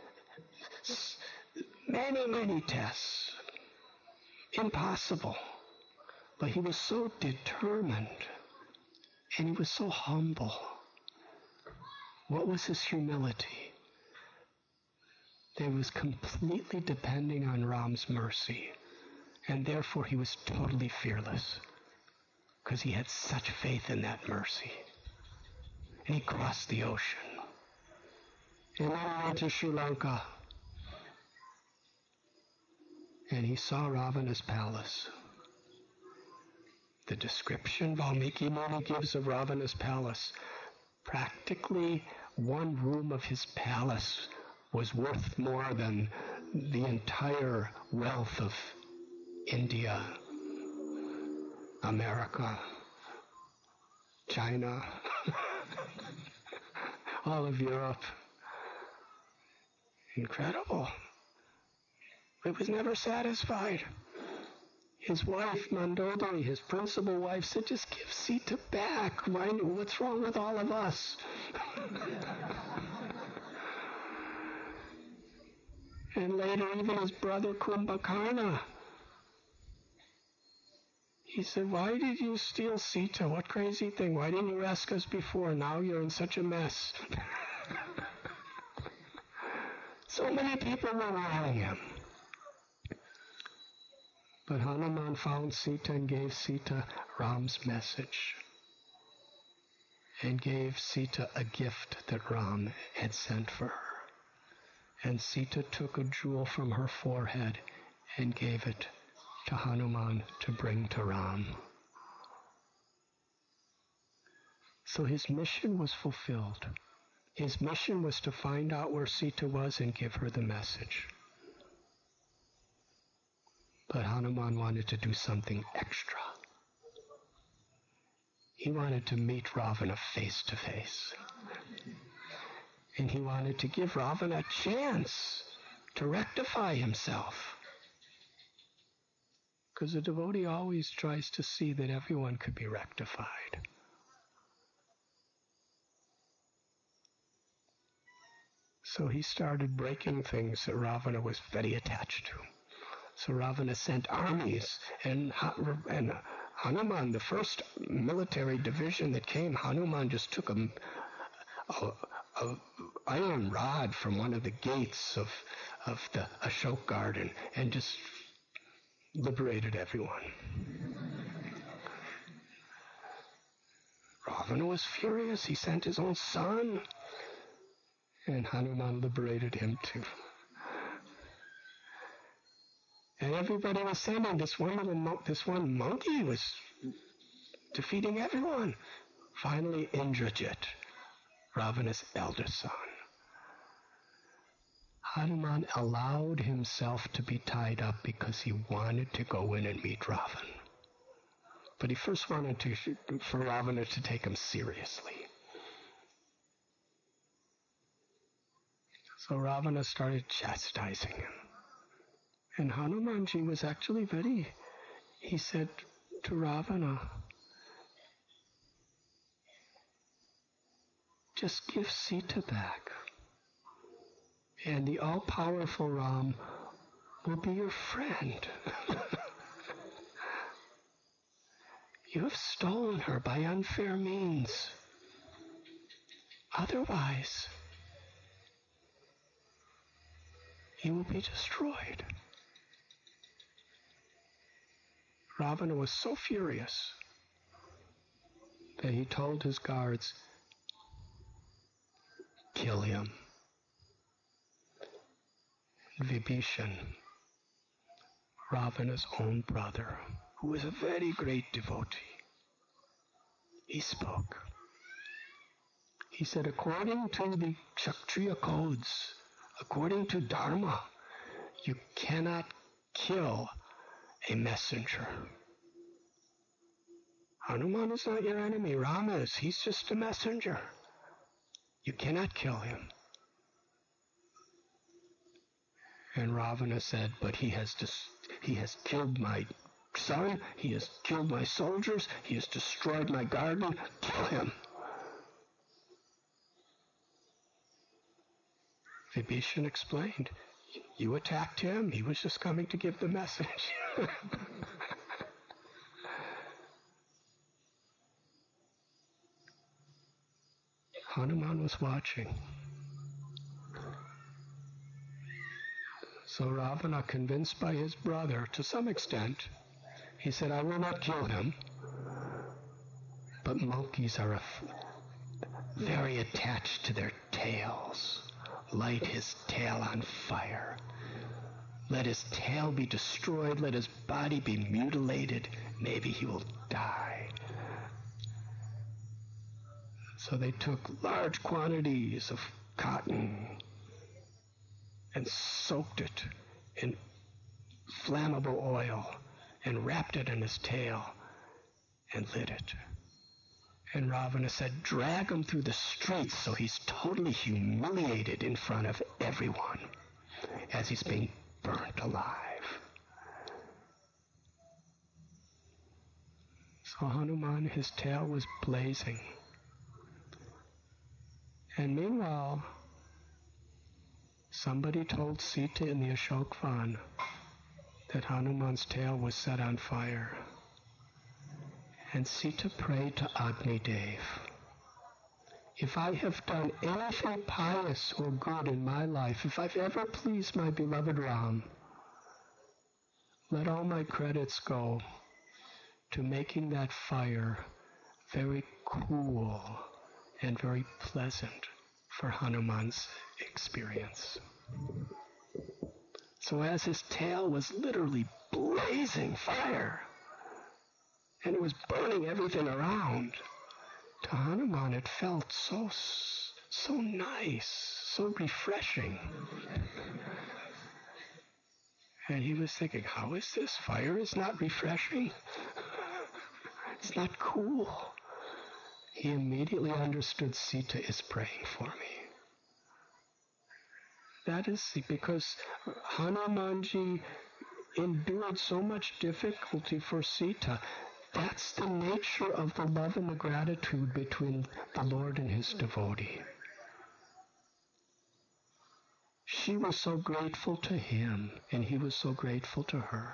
Many tests. Impossible. But he was so determined, and he was so humble. What was his humility? That he was completely depending on Ram's mercy, and therefore he was totally fearless, because he had such faith in that mercy. And he crossed the ocean. And then he went to Sri Lanka. And he saw Ravana's palace. The description Valmiki Muni gives of Ravana's palace, practically one room of his palace was worth more than the entire wealth of India, America, China, all of Europe. Incredible. He was never satisfied. His wife, Mandodari, his principal wife, said, just give Sita back. What's wrong with all of us? And later, even his brother Kumbhakarna, he said, why did you steal Sita? What crazy thing? Why didn't you ask us before? Now you're in such a mess. So many people were around him. But Hanuman found Sita and gave Sita Ram's message, and gave Sita a gift that Ram had sent for her. And Sita took a jewel from her forehead and gave it to Hanuman to bring to Ram. So his mission was fulfilled. His mission was to find out where Sita was and give her the message. But Hanuman wanted to do something extra. He wanted to meet Ravana face to face. And he wanted to give Ravana a chance to rectify himself. Because a devotee always tries to see that everyone could be rectified. So he started breaking things that Ravana was very attached to. So Ravana sent armies, and Hanuman, the first military division that came, Hanuman just took a iron rod from one of the gates of the Ashok garden and just liberated everyone. Ravana was furious. He sent his own son, and Hanuman liberated him too. And everybody was sending this one monkey was defeating everyone. Finally, Indrajit, Ravana's elder son. Hanuman allowed himself to be tied up because he wanted to go in and meet Ravana. But he first wanted for Ravana to take him seriously. So Ravana started chastising him. And Hanumanji was actually he said to Ravana, just give Sita back. And the all-powerful Ram will be your friend. You have stolen her by unfair means. Otherwise, you will be destroyed. Ravana was so furious that he told his guards, kill him. Vibhishan, Ravana's own brother, who was a very great devotee, he spoke. He said, according to the Kshatriya codes, according to Dharma, you cannot kill a messenger. Hanuman is not your enemy. Rama is. He's just a messenger. You cannot kill him. And Ravana said, but he has killed my son, he has killed my soldiers, he has destroyed my garden, kill him. Vibhishan explained, you attacked him, he was just coming to give the message. Hanuman was watching. So Ravana, convinced by his brother, to some extent, he said, I will not kill him. But monkeys are very attached to their tails. Light his tail on fire. Let his tail be destroyed. Let his body be mutilated. Maybe he will die. So they took large quantities of cotton and soaked it in flammable oil and wrapped it in his tail and lit it. And Ravana said, drag him through the streets so he's totally humiliated in front of everyone as he's being burnt alive. So Hanuman, his tail was blazing. And meanwhile, somebody told Sita in the Ashok Van that Hanuman's tail was set on fire. And Sita prayed to Agni Dev, if I have done anything pious or good in my life, if I've ever pleased my beloved Ram, let all my credits go to making that fire very cool and very pleasant for Hanuman's experience. So as his tail was literally blazing fire, and it was burning everything around, to Hanuman it felt so nice, so refreshing. And he was thinking, how is this? Fire is not refreshing. It's not cool. He immediately understood Sita is praying for me. That is because Hanumanji endured so much difficulty for Sita. That's the nature of the love and the gratitude between the Lord and his devotee. She was so grateful to him, and he was so grateful to her.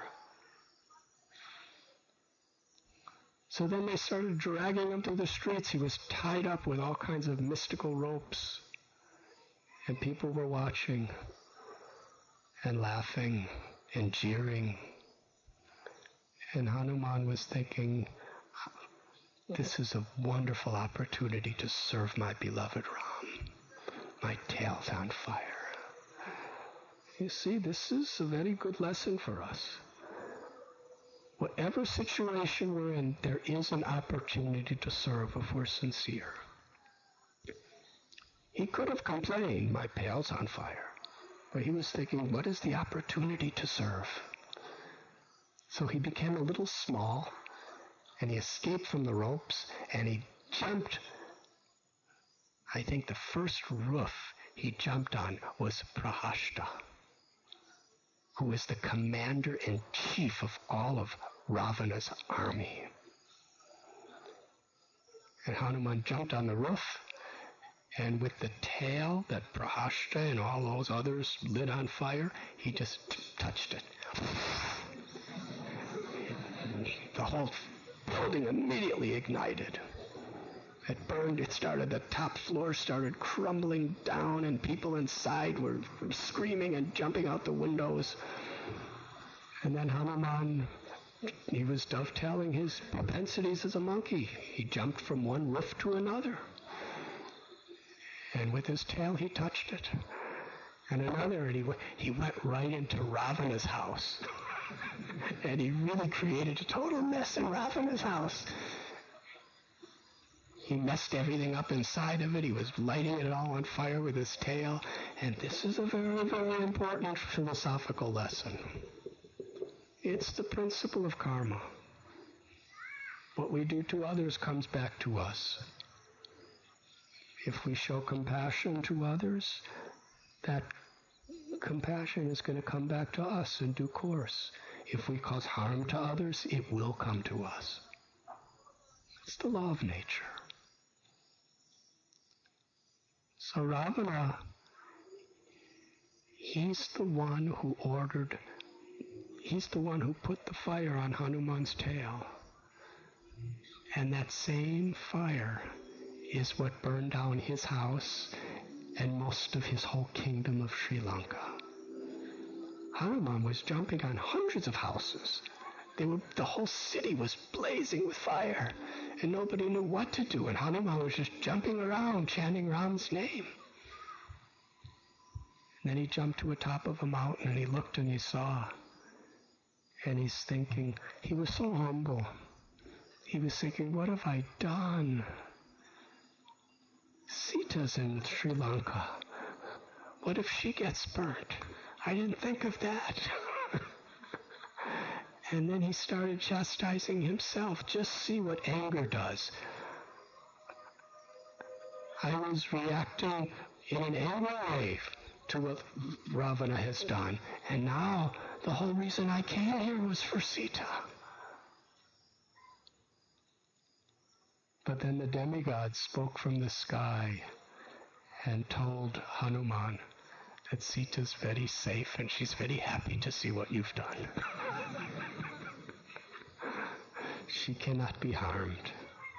So then they started dragging him through the streets. He was tied up with all kinds of mystical ropes. And people were watching and laughing and jeering. And Hanuman was thinking, this is a wonderful opportunity to serve my beloved Ram. My tail's on fire. You see, this is a very good lesson for us. Whatever situation we're in, there is an opportunity to serve if we're sincere. He could have complained, my pail's on fire. But he was thinking, what is the opportunity to serve? So he became a little small, and he escaped from the ropes, and he jumped. I think the first roof he jumped on was Prahasta, who is the commander-in-chief of all of Ravana's army. And Hanuman jumped on the roof, And with the tail that Prahasta and all those others lit on fire, he just touched it. The whole building immediately ignited. It burned, the top floor started crumbling down, and people inside were screaming and jumping out the windows. And then Hanuman, he was dovetailing his propensities as a monkey. He jumped from one roof to another. And with his tail, he touched it. And another, and he went right into Ravana's house. And he really created a total mess in Ravana's house. He messed everything up inside of it. He was lighting it all on fire with his tail. And this is a very, very important philosophical lesson. It's the principle of karma. What we do to others comes back to us. If we show compassion to others, that compassion is going to come back to us in due course. If we cause harm to others, it will come to us. It's the law of nature. So Ravana, he's the one who put the fire on Hanuman's tail. And that same fire is what burned down his house and most of his whole kingdom of Sri Lanka. Hanuman was jumping on hundreds of houses. The whole city was blazing with fire, and nobody knew what to do, and Hanuman was just jumping around, chanting Ram's name. And then he jumped to the top of a mountain, and he looked and he saw, and he's thinking, he was so humble. He was thinking, what have I done? Sita's in Sri Lanka. What if she gets burnt? I didn't think of that. And then he started chastising himself. Just see what anger does. I was reacting in an angry way to what Ravana has done. And now the whole reason I came here was for Sita. But then the demigod spoke from the sky and told Hanuman that Sita's very safe and she's very happy to see what you've done. She cannot be harmed.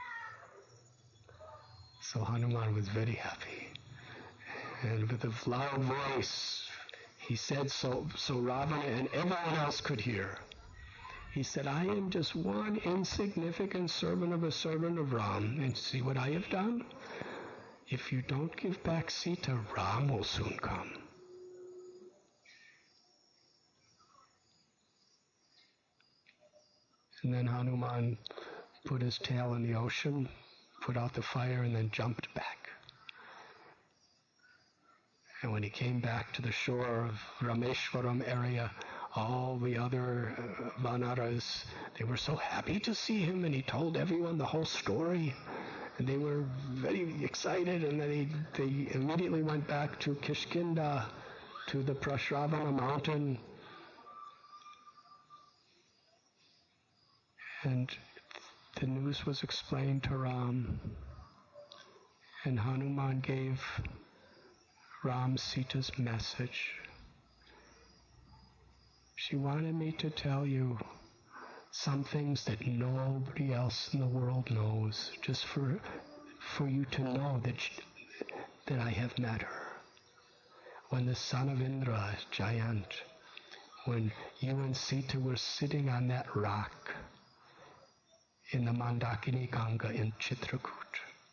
So Hanuman was very happy. And with a loud voice, he said so Ravana and everyone else could hear. He said, I am just one insignificant servant of a servant of Ram. And see what I have done? If you don't give back Sita, Ram will soon come. And then Hanuman put his tail in the ocean, put out the fire, and then jumped back. And when he came back to the shore of Rameshwaram area, all the other Vanaras, they were so happy to see him, and he told everyone the whole story. And they were very excited, and then they immediately went back to Kishkinda, to the Prashravana mountain. And the news was explained to Ram, and Hanuman gave Ram Sita's message. She wanted me to tell you some things that nobody else in the world knows, just for you to know that I have met her. When the son of Indra, Jayant, when you and Sita were sitting on that rock in the Mandakini Ganga in Chitrakoot,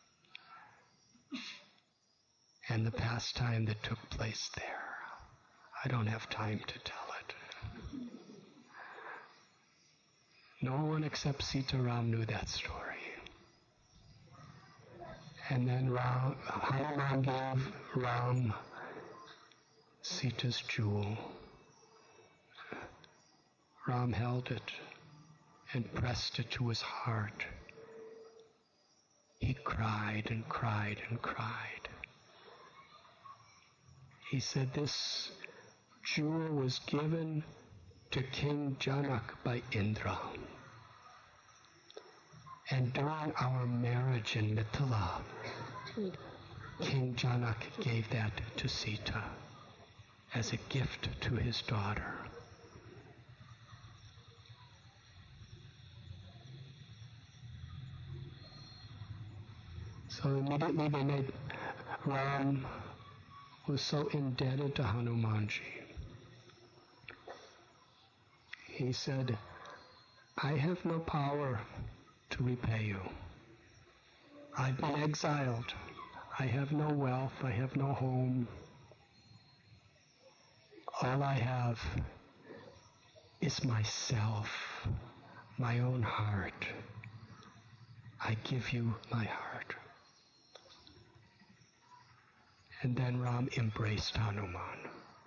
and the pastime that took place there. I don't have time to tell it. No one except Sita Ram knew that story. And then Hanuman gave Ram Sita's jewel. Ram held it and pressed it to his heart. He cried and cried and cried. He said, this jewel was given to King Janak by Indra. And during our marriage in Mithila, King Janak gave that to Sita as a gift to his daughter. So immediately they made Ram was so indebted to Hanumanji. He said, I have no power to repay you. I've been exiled. I have no wealth. I have no home. All I have is myself, my own heart. I give you my heart. And then Ram embraced Hanuman.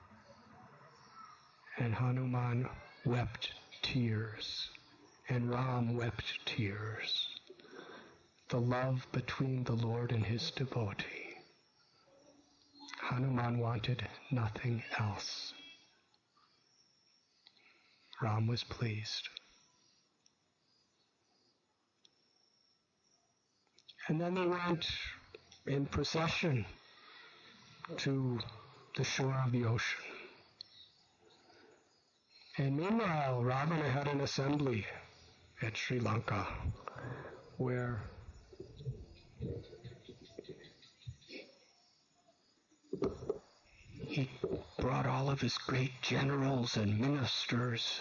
And Hanuman wept tears. And Ram wept tears. The love between the Lord and his devotee. Hanuman wanted nothing else. Ram was pleased. And then they went in procession to the shore of the ocean. And meanwhile, Ravana had an assembly at Sri Lanka where he brought all of his great generals and ministers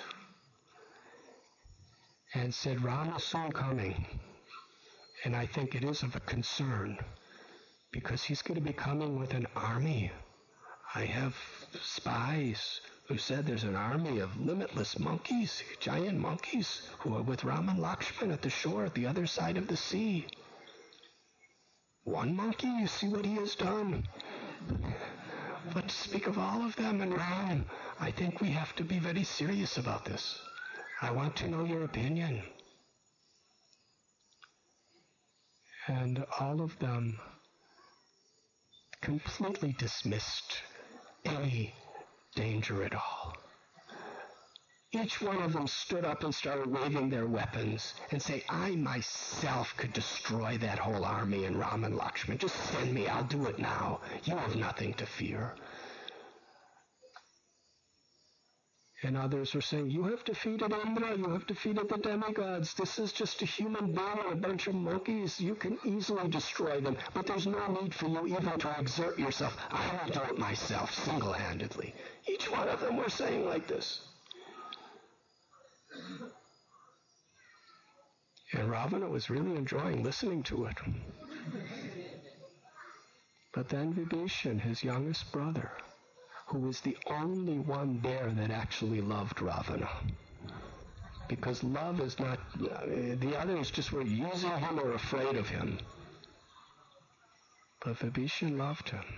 and said, Ram is soon coming. And I think it is of a concern because he's going to be coming with an army. I have spies who said there's an army of limitless monkeys, giant monkeys, who are with Ram and Lakshman at the shore at the other side of the sea. One monkey, you see what he has done. But to speak of all of them and Ram, I think we have to be very serious about this. I want to know your opinion. And all of them completely dismissed any danger at all. Each one of them stood up and started waving their weapons and say, I myself could destroy that whole army and Ram and Lakshman. Just send me, I'll do it now. You have nothing to fear. And others were saying, you have defeated Indra, you have defeated the demigods. This is just a human being and a bunch of monkeys. You can easily destroy them, but there's no need for you even to exert yourself. I will do it myself, single-handedly. Each one of them were saying like this. And Ravana was really enjoying listening to it. But then Vibhishan, his youngest brother, who was the only one there that actually loved Ravana. Because love is not, the others just were using him or afraid of him. But Vibhishan loved him.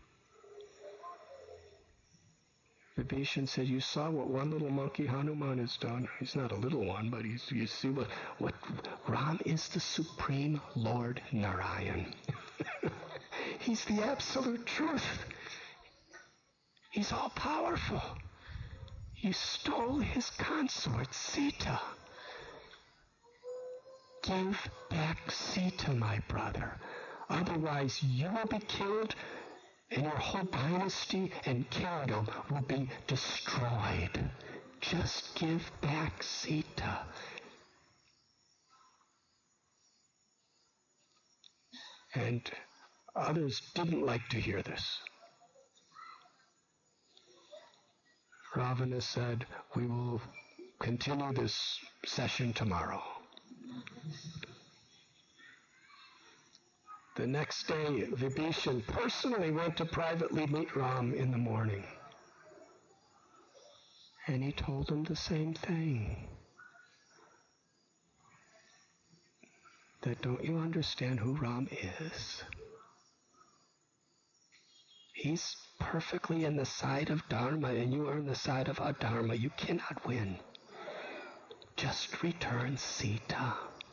Vibhishan said, you saw what one little monkey Hanuman has done. He's not a little one, but you see what Ram is the supreme Lord Narayan. He's the absolute truth. He's all-powerful. You stole his consort, Sita. Give back Sita, my brother. Otherwise, you will be killed, and your whole dynasty and kingdom will be destroyed. Just give back Sita. And others didn't like to hear this. Ravana said, we will continue this session tomorrow. The next day, Vibhishan personally went to privately meet Ram in the morning. And he told him the same thing. That don't you understand who Ram is? He's perfectly in the side of Dharma, and you are in the side of Adharma. You cannot win. Just return Sita.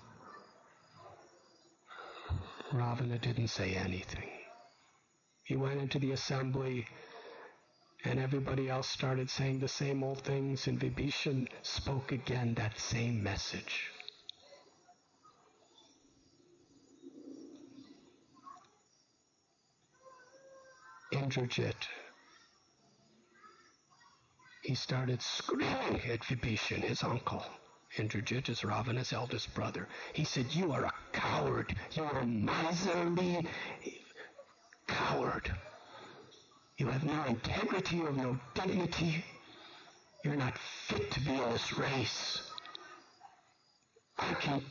Ravana didn't say anything. He went into the assembly, and everybody else started saying the same old things, and Vibhishan spoke again that same message. Indrajit, he started screaming at Vibhishan, his uncle. Indrajit is Ravana's eldest brother. He said, "You are a coward. You are a miserly coward. You have no integrity, you have no dignity. You're not fit to be in this race. I can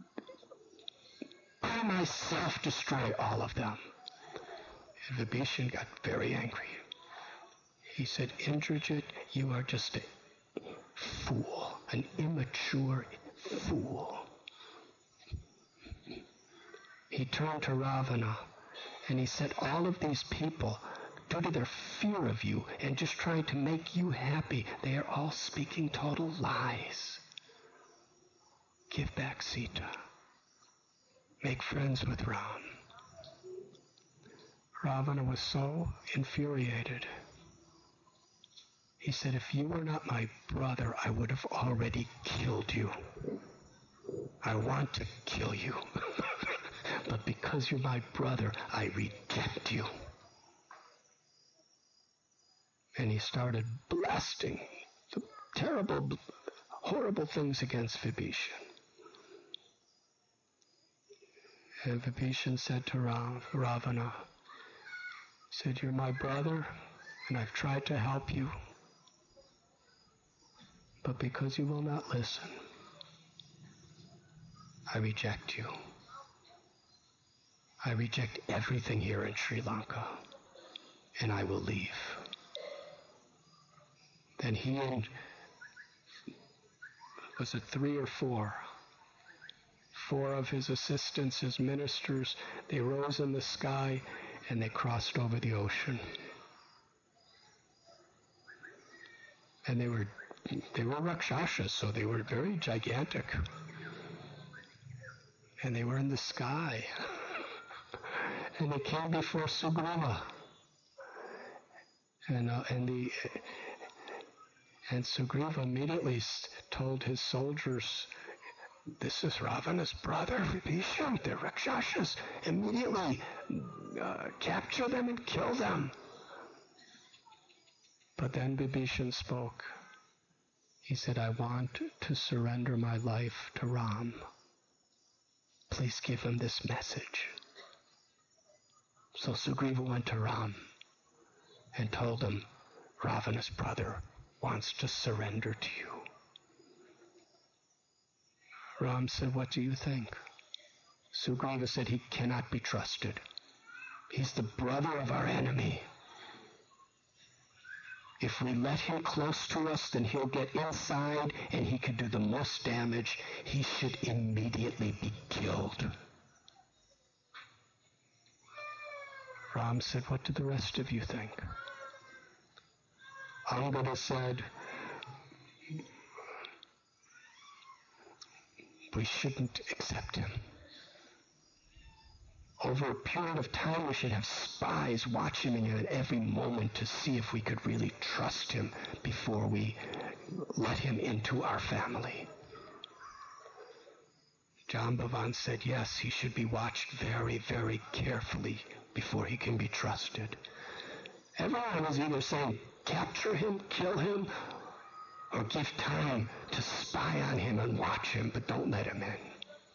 by myself destroy all of them." And Vibhishan got very angry. He said, "Indrajit, you are just a fool, an immature fool." He turned to Ravana and he said, "All of these people, due to their fear of you and just trying to make you happy, they are all speaking total lies. Give back Sita. Make friends with Ram." Ravana was so infuriated. He said, "If you were not my brother, I would have already killed you. I want to kill you. But because you're my brother, I reject you." And he started blasting the terrible, horrible things against Vibhishan. And Vibhishan said to Ravana, said, "You're my brother, and I've tried to help you. But because you will not listen, I reject you. I reject everything here in Sri Lanka, and I will leave." Then he and, was it 3 or 4? 4 of his assistants, his ministers, they rose in the sky and they crossed over the ocean. And they were Rakshasas, so they were very gigantic. And they were in the sky. And they came before Sugriva. And Sugriva immediately told his soldiers, "This is Ravana's brother, Vibhishan. They're Rakshasas. Immediately capture them and kill them." But then Vibhishan spoke. He said, "I want to surrender my life to Ram. Please give him this message." So Sugriva went to Ram and told him, "Ravana's brother wants to surrender to you." Ram said, "What do you think?" Sugriva said, "He cannot be trusted. He's the brother of our enemy. If we let him close to us, then he'll get inside and he could do the most damage. He should immediately be killed." Ram said, "What do the rest of you think?" Angada said, "We shouldn't accept him. Over a period of time, we should have spies watching him at every moment to see if we could really trust him before we let him into our family." Jambavan said, "Yes, he should be watched very, very carefully before he can be trusted." Everyone was either saying, capture him, kill him, or give time to spy on him and watch him, but don't let him in.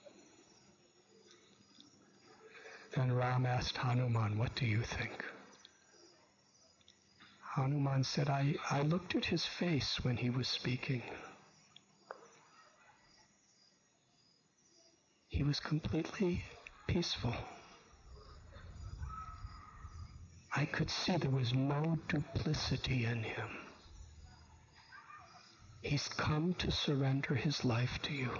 Then Ram asked Hanuman, "What do you think?" Hanuman said, I looked at his face when he was speaking. He was completely peaceful. I could see there was no duplicity in him. He's come to surrender his life to you.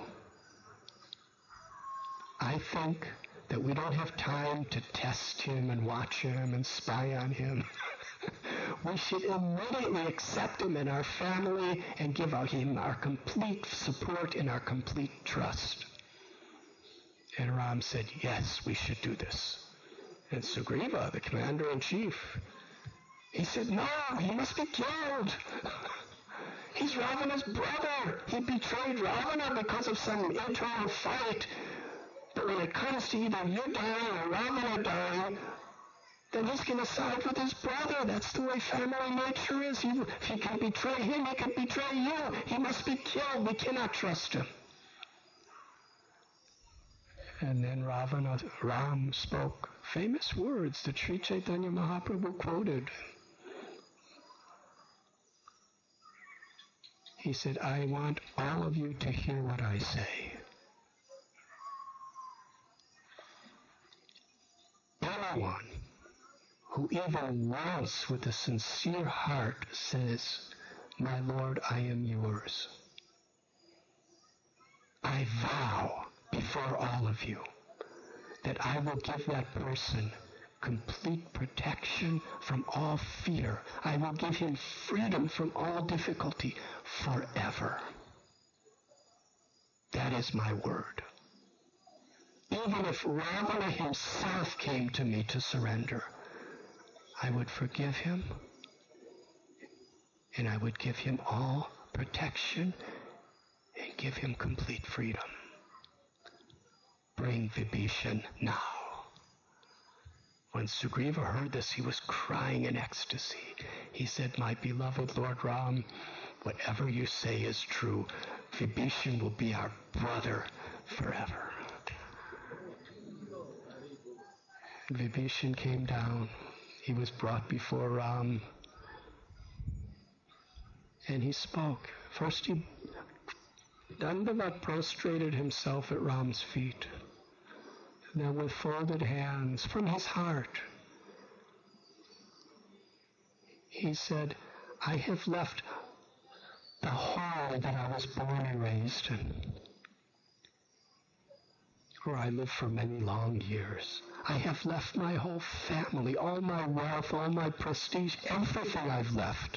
I think that we don't have time to test him and watch him and spy on him. We should immediately accept him in our family and give him our complete support and our complete trust. And Ram said, "Yes, we should do this." And Sugriva, the commander-in-chief, he said, "No, he must be killed. He's Ravana's brother. He betrayed Ravana because of some internal fight. But when it comes to either you dying or Ravana dying, then he's going to side with his brother. That's the way family nature is. If he can betray him, he can betray you. He must be killed. We cannot trust him. And then Ram spoke famous words that Sri Chaitanya Mahaprabhu quoted. He said, I want all of you to hear what I say. Anyone who even once with a sincere heart says, my Lord, I am yours, I vow before all of you that I will give that person complete protection from all fear. I will give him freedom from all difficulty forever. That is my word. Even if Ravana himself came to me to surrender, I would forgive him, and I would give him all protection and give him complete freedom. Bring Vibhishan now. When Sugriva heard this, he was crying in ecstasy. He said, my beloved Lord Ram, whatever you say is true. Vibhishan will be our brother forever. Vibhishan came down. He was brought before Ram. And he spoke. First he Dandavat prostrated himself at Ram's feet. Then with folded hands from his heart, he said, I have left the hall that I was born and raised in, where I lived for many long years. I have left my whole family, all my wealth, all my prestige, everything I've left,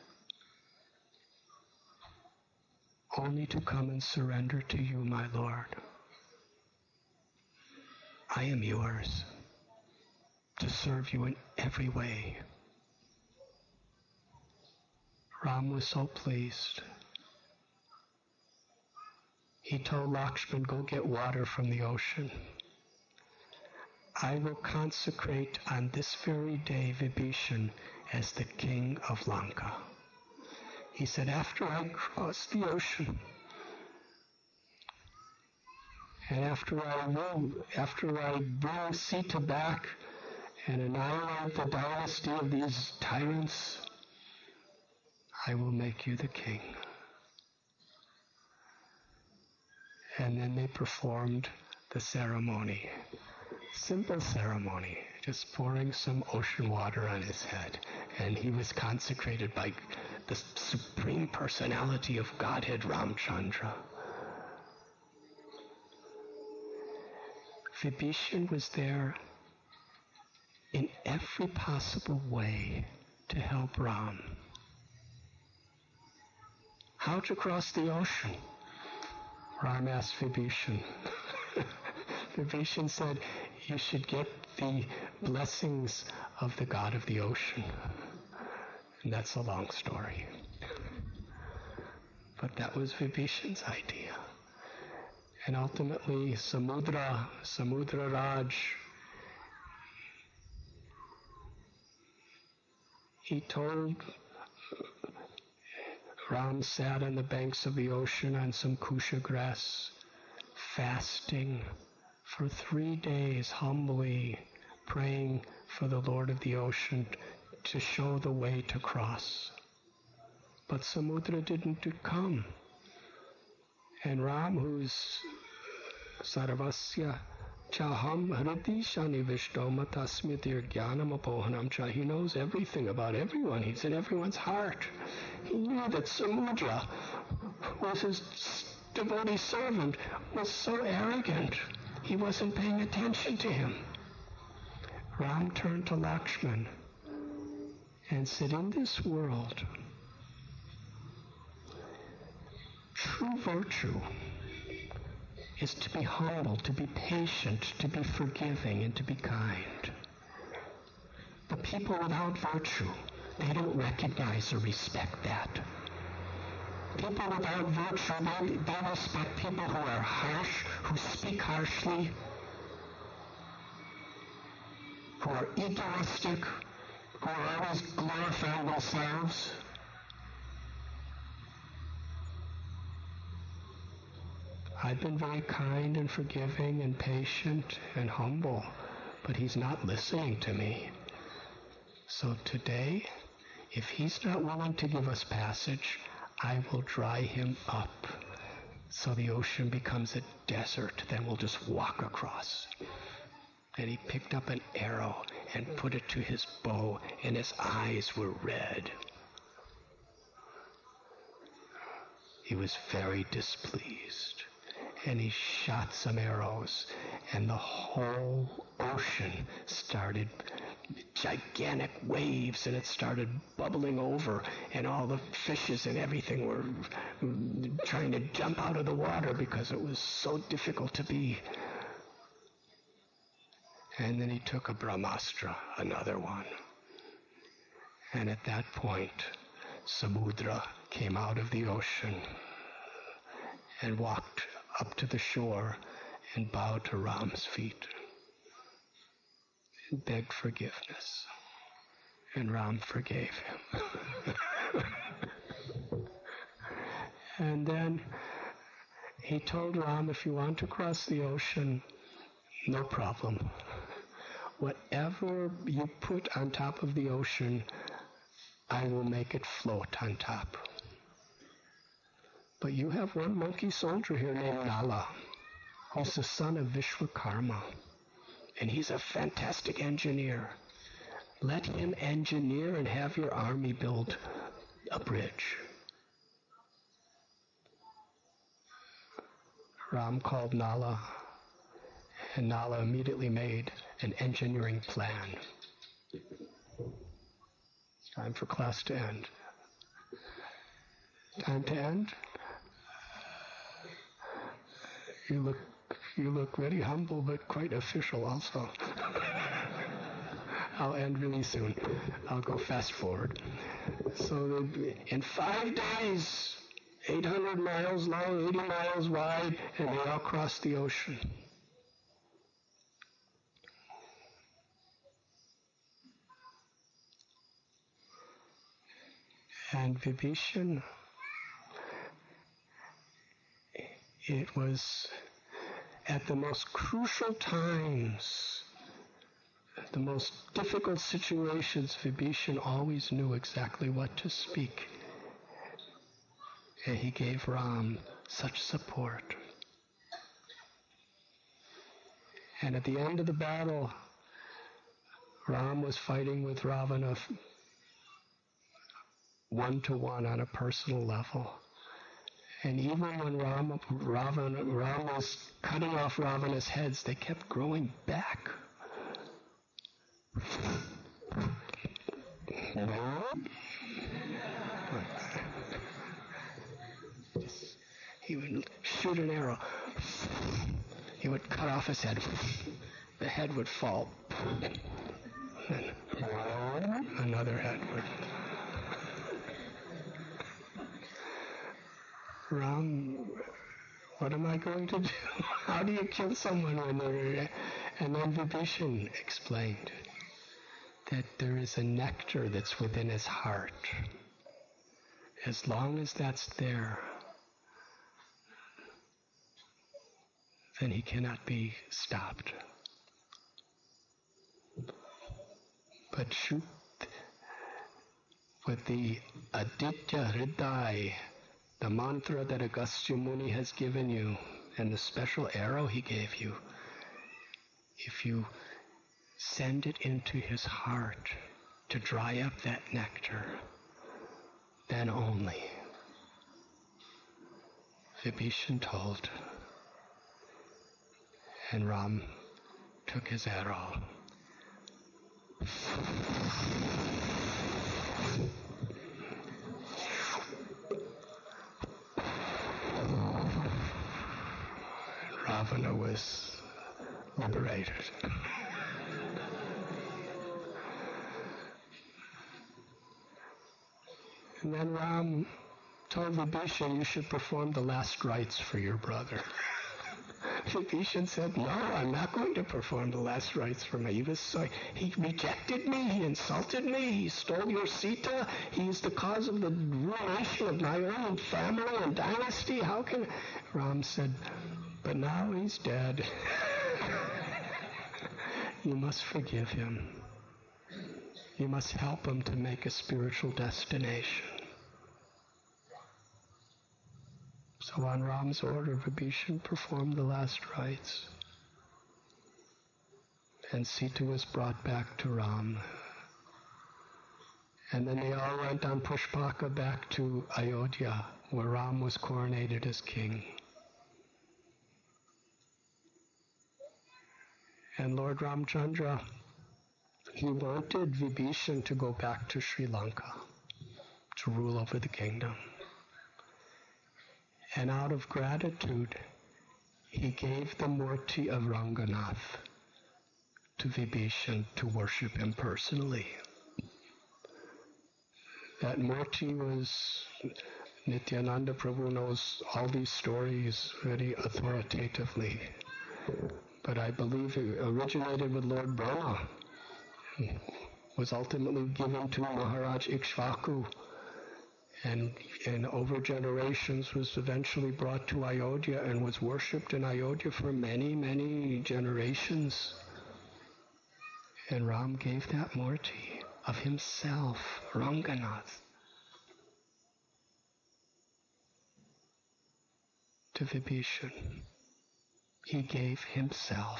only to come and surrender to you, my Lord. I am yours, to serve you in every way. Ram was so pleased. He told Lakshman, go get water from the ocean. I will consecrate on this very day Vibhishan as the king of Lanka. He said, after I cross the ocean, and after I bring Sita back and annihilate the dynasty of these tyrants, I will make you the king. And then they performed the ceremony. Simple ceremony, just pouring some ocean water on his head. And he was consecrated by the Supreme Personality of Godhead, Ramchandra. Vibhishan was there in every possible way to help Ram. How to cross the ocean? Ram asked Vibhishan. Vibhishan said, you should get the blessings of the god of the ocean. And that's a long story. But that was Vibhishan's idea. And ultimately, Samudra Raj, he told Ram sat on the banks of the ocean on some kusha grass, fasting for 3 days, humbly praying for the Lord of the ocean to show the way to cross. But Samudra didn't come. And Ram, who's Sarvasya Chaham Hriti Shani Vishdoma Tasmitir Jnanam Apohanam Cha, he knows everything about everyone. He's in everyone's heart. He knew that Samudra, who was his devotee servant, was so arrogant. He wasn't paying attention to him. Ram turned to Lakshman and said, in this world, true virtue is to be humble, to be patient, to be forgiving, and to be kind. The people without virtue, they don't recognize or respect that. People without virtue, they respect people who are harsh, who speak harshly, who are egoistic, who are always glorifying themselves. I've been very kind and forgiving and patient and humble, but he's not listening to me. So today, if he's not willing to give us passage, I will dry him up. So the ocean becomes a desert, then we'll just walk across. And he picked up an arrow and put it to his bow, and his eyes were red. He was very displeased. And he shot some arrows, and the whole ocean started gigantic waves, and it started bubbling over, and all the fishes and everything were trying to jump out of the water because it was so difficult to be. And then he took a Brahmastra, another one. And at that point, Samudra came out of the ocean and walked up to the shore and bowed to Ram's feet and begged forgiveness. And Ram forgave him. And then he told Ram, if you want to cross the ocean, no problem. Whatever you put on top of the ocean, I will make it float on top. But you have one monkey soldier here named Nala, who's the son of Vishwakarma, and he's a fantastic engineer. Let him engineer and have your army build a bridge. Ram called Nala, and Nala immediately made an engineering plan. It's time for class to end. Time to end? You look very humble, but quite official also. I'll end really soon. I'll go fast forward. So in 5 days, 800 miles long, 80 miles wide, and they all crossed the ocean. And Vibhishan, it was at the most crucial times, the most difficult situations, Vibhishan always knew exactly what to speak. And he gave Ram such support. And at the end of the battle, Ram was fighting with Ravana 1-to-1 on a personal level. And even when Ram was cutting off Ravana's heads, they kept growing back. He would shoot an arrow. He would cut off his head. The head would fall. And another head would. Ram, what am I going to do? How do you kill someone when they're... And then Vibhishan explained that there is a nectar that's within his heart. As long as that's there, then he cannot be stopped. But shoot with the Aditya Hridaya, the mantra that Agastya Muni has given you, and the special arrow he gave you, if you send it into his heart to dry up that nectar, then only. Vibhishan told, and Ram took his arrow. Ravana was liberated. And then Ram told Vibhishan, you should perform the last rites for your brother. Vibhishan said, no, I'm not going to perform the last rites for me. He rejected me, he insulted me, he stole your Sita, he's the cause of the ruination of my own family and dynasty. How can... Ram said, but now he's dead. You must forgive him. You must help him to make a spiritual destination. So on Ram's order, Vibhishan performed the last rites. And Sita was brought back to Ram. And then they all went on Pushpaka back to Ayodhya, where Ram was coronated as king. And Lord Ramchandra, he wanted Vibhishan to go back to Sri Lanka to rule over the kingdom. And out of gratitude, he gave the Murti of Ranganath to Vibhishan to worship him personally. That Murti was, Nityananda Prabhu knows all these stories very authoritatively, but I believe it originated with Lord Brahma, was ultimately given to Maharaj Ikshvaku, and over generations was eventually brought to Ayodhya and was worshipped in Ayodhya for many, many generations. And Ram gave that Murti of himself, Ranganath, to Vibhishan. He gave himself.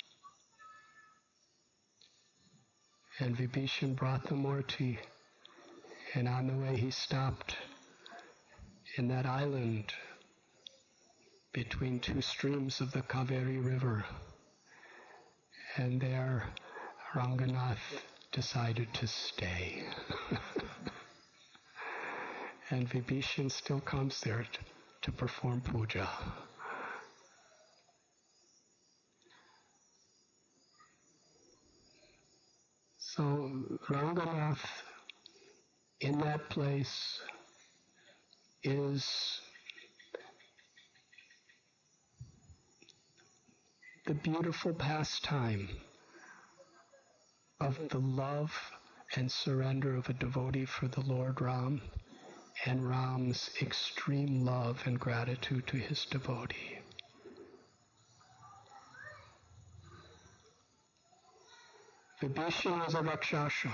And Vibhishan brought the Murti, and on the way he stopped in that island between two streams of the Kaveri River. And there Ranganath decided to stay. And Vibhishan still comes there to perform puja. So Ranganath in that place is the beautiful pastime of the love and surrender of a devotee for the Lord Ram, and Ram's extreme love and gratitude to his devotee. Vibhishan was a Rakshasa.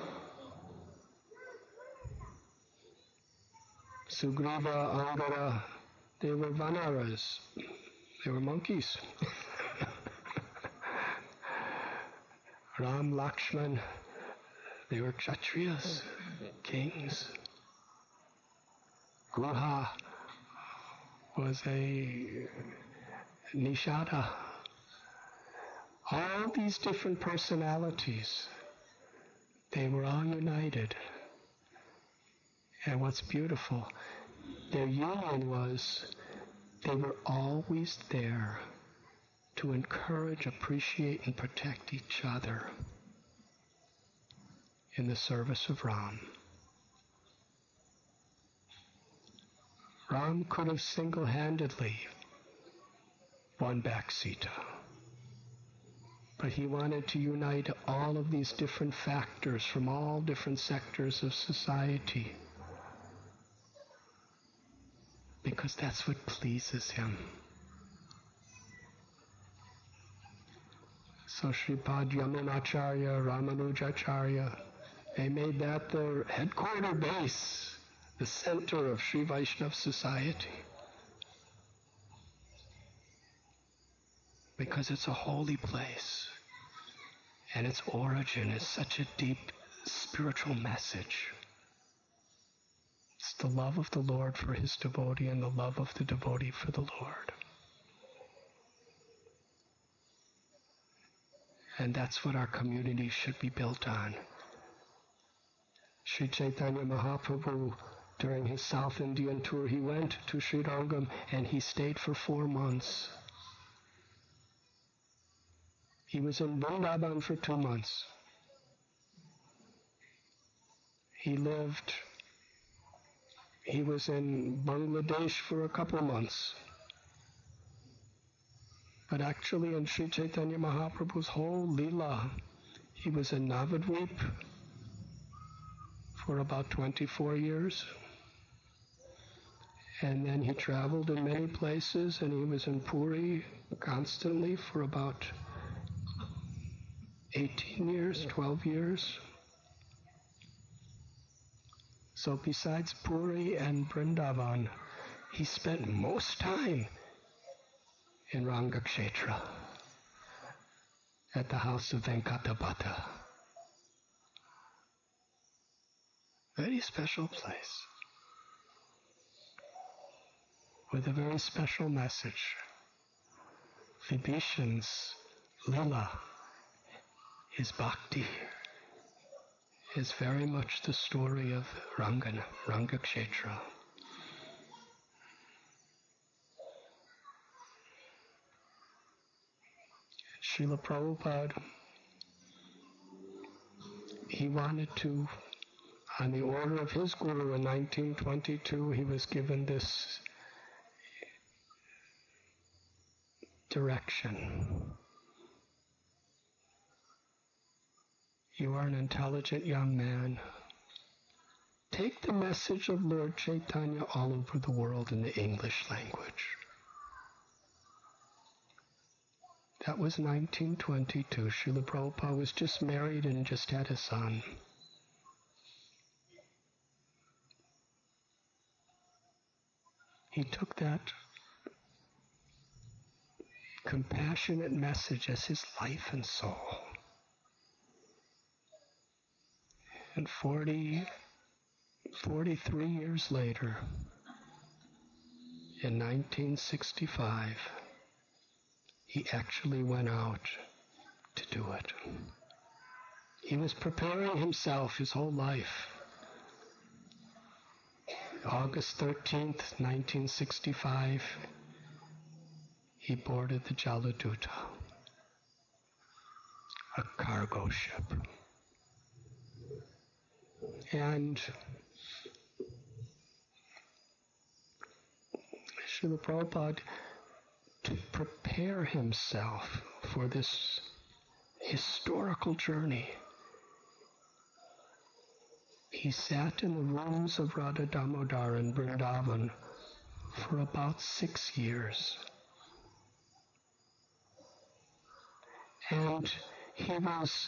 Sugriva, Angara, they were Vanaras. They were monkeys. Ram, Lakshman, they were Kshatriyas, kings. Guha was a Nishada. All these different personalities, they were all united. And what's beautiful, their union was they were always there to encourage, appreciate, and protect each other in the service of Ram. Ram could have single-handedly won back Sita, but he wanted to unite all of these different factors from all different sectors of society, because that's what pleases him. So Sripad Yamunacharya, Ramanujacharya, they made that their headquarter base, the center of Sri Vaishnava society. Because it's a holy place, and its origin is such a deep spiritual message. It's the love of the Lord for his devotee and the love of the devotee for the Lord. And that's what our community should be built on. Sri Chaitanya Mahaprabhu, during his South Indian tour, he went to Srirangam and he stayed for 4 months. He was in Vrindavan for 2 months. He was in Bangladesh for a couple of months. But actually in Sri Chaitanya Mahaprabhu's whole Leela, he was in Navadvip for about 24 years. And then he traveled in many places, and he was in Puri constantly for about 18 years, 12 years. So besides Puri and Vrindavan, he spent most time in Rangakshetra at the house of Venkatabhata. Very special place with a very special message. Vibhishan's Lila, his bhakti, is very much the story of Rangakshetra. Srila Prabhupada, he wanted to, on the order of his guru in 1922, he was given this direction. You are an intelligent young man. Take the message of Lord Chaitanya all over the world in the English language. That was 1922. Srila Prabhupada was just married and just had a son. He took that compassionate message as his life and soul. And 43 years later, in 1965, he actually went out to do it. He was preparing himself his whole life. August 13th, 1965, he boarded the Jaladuta, a cargo ship. And Srila Prabhupada, to prepare himself for this historical journey, he sat in the rooms of Radha Damodar in Vrindavan for about 6 years. And he was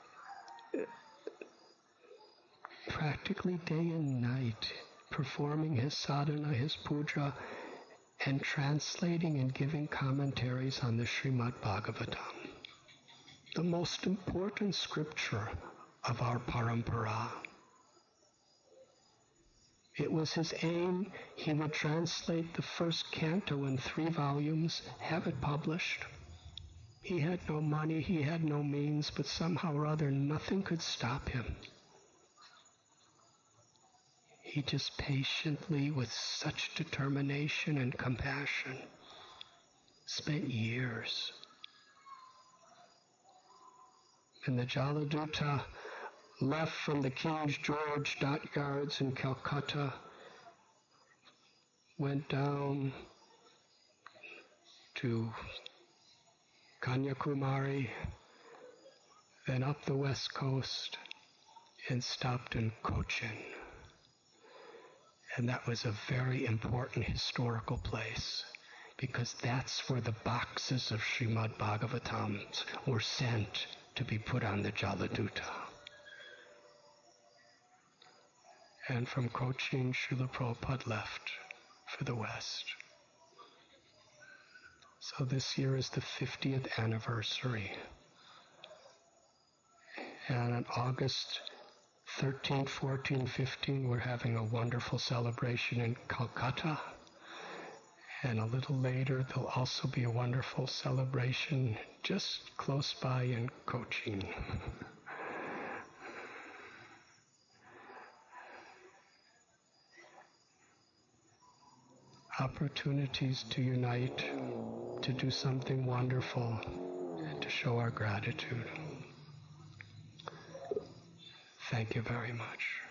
practically day and night performing his sadhana, his puja, and translating and giving commentaries on the Srimad Bhagavatam, the most important scripture of our parampara. It was his aim. He would translate the first canto in 3 volumes, have it published. He had no money, he had no means, but somehow or other nothing could stop him. He just patiently, with such determination and compassion, spent years. And the Jaladuta left from the King George dockyards in Calcutta, went down to Kanyakumari, then up the west coast, and stopped in Cochin. And that was a very important historical place, because that's where the boxes of Srimad Bhagavatam were sent to be put on the Jaladuta. And from Cochin, Srila Prabhupada left for the West. So this year is the 50th anniversary. And on August 13, 14, 15, we're having a wonderful celebration in Calcutta. And a little later, there'll also be a wonderful celebration just close by in Cochin. Opportunities to unite, to do something wonderful, and to show our gratitude. Thank you very much.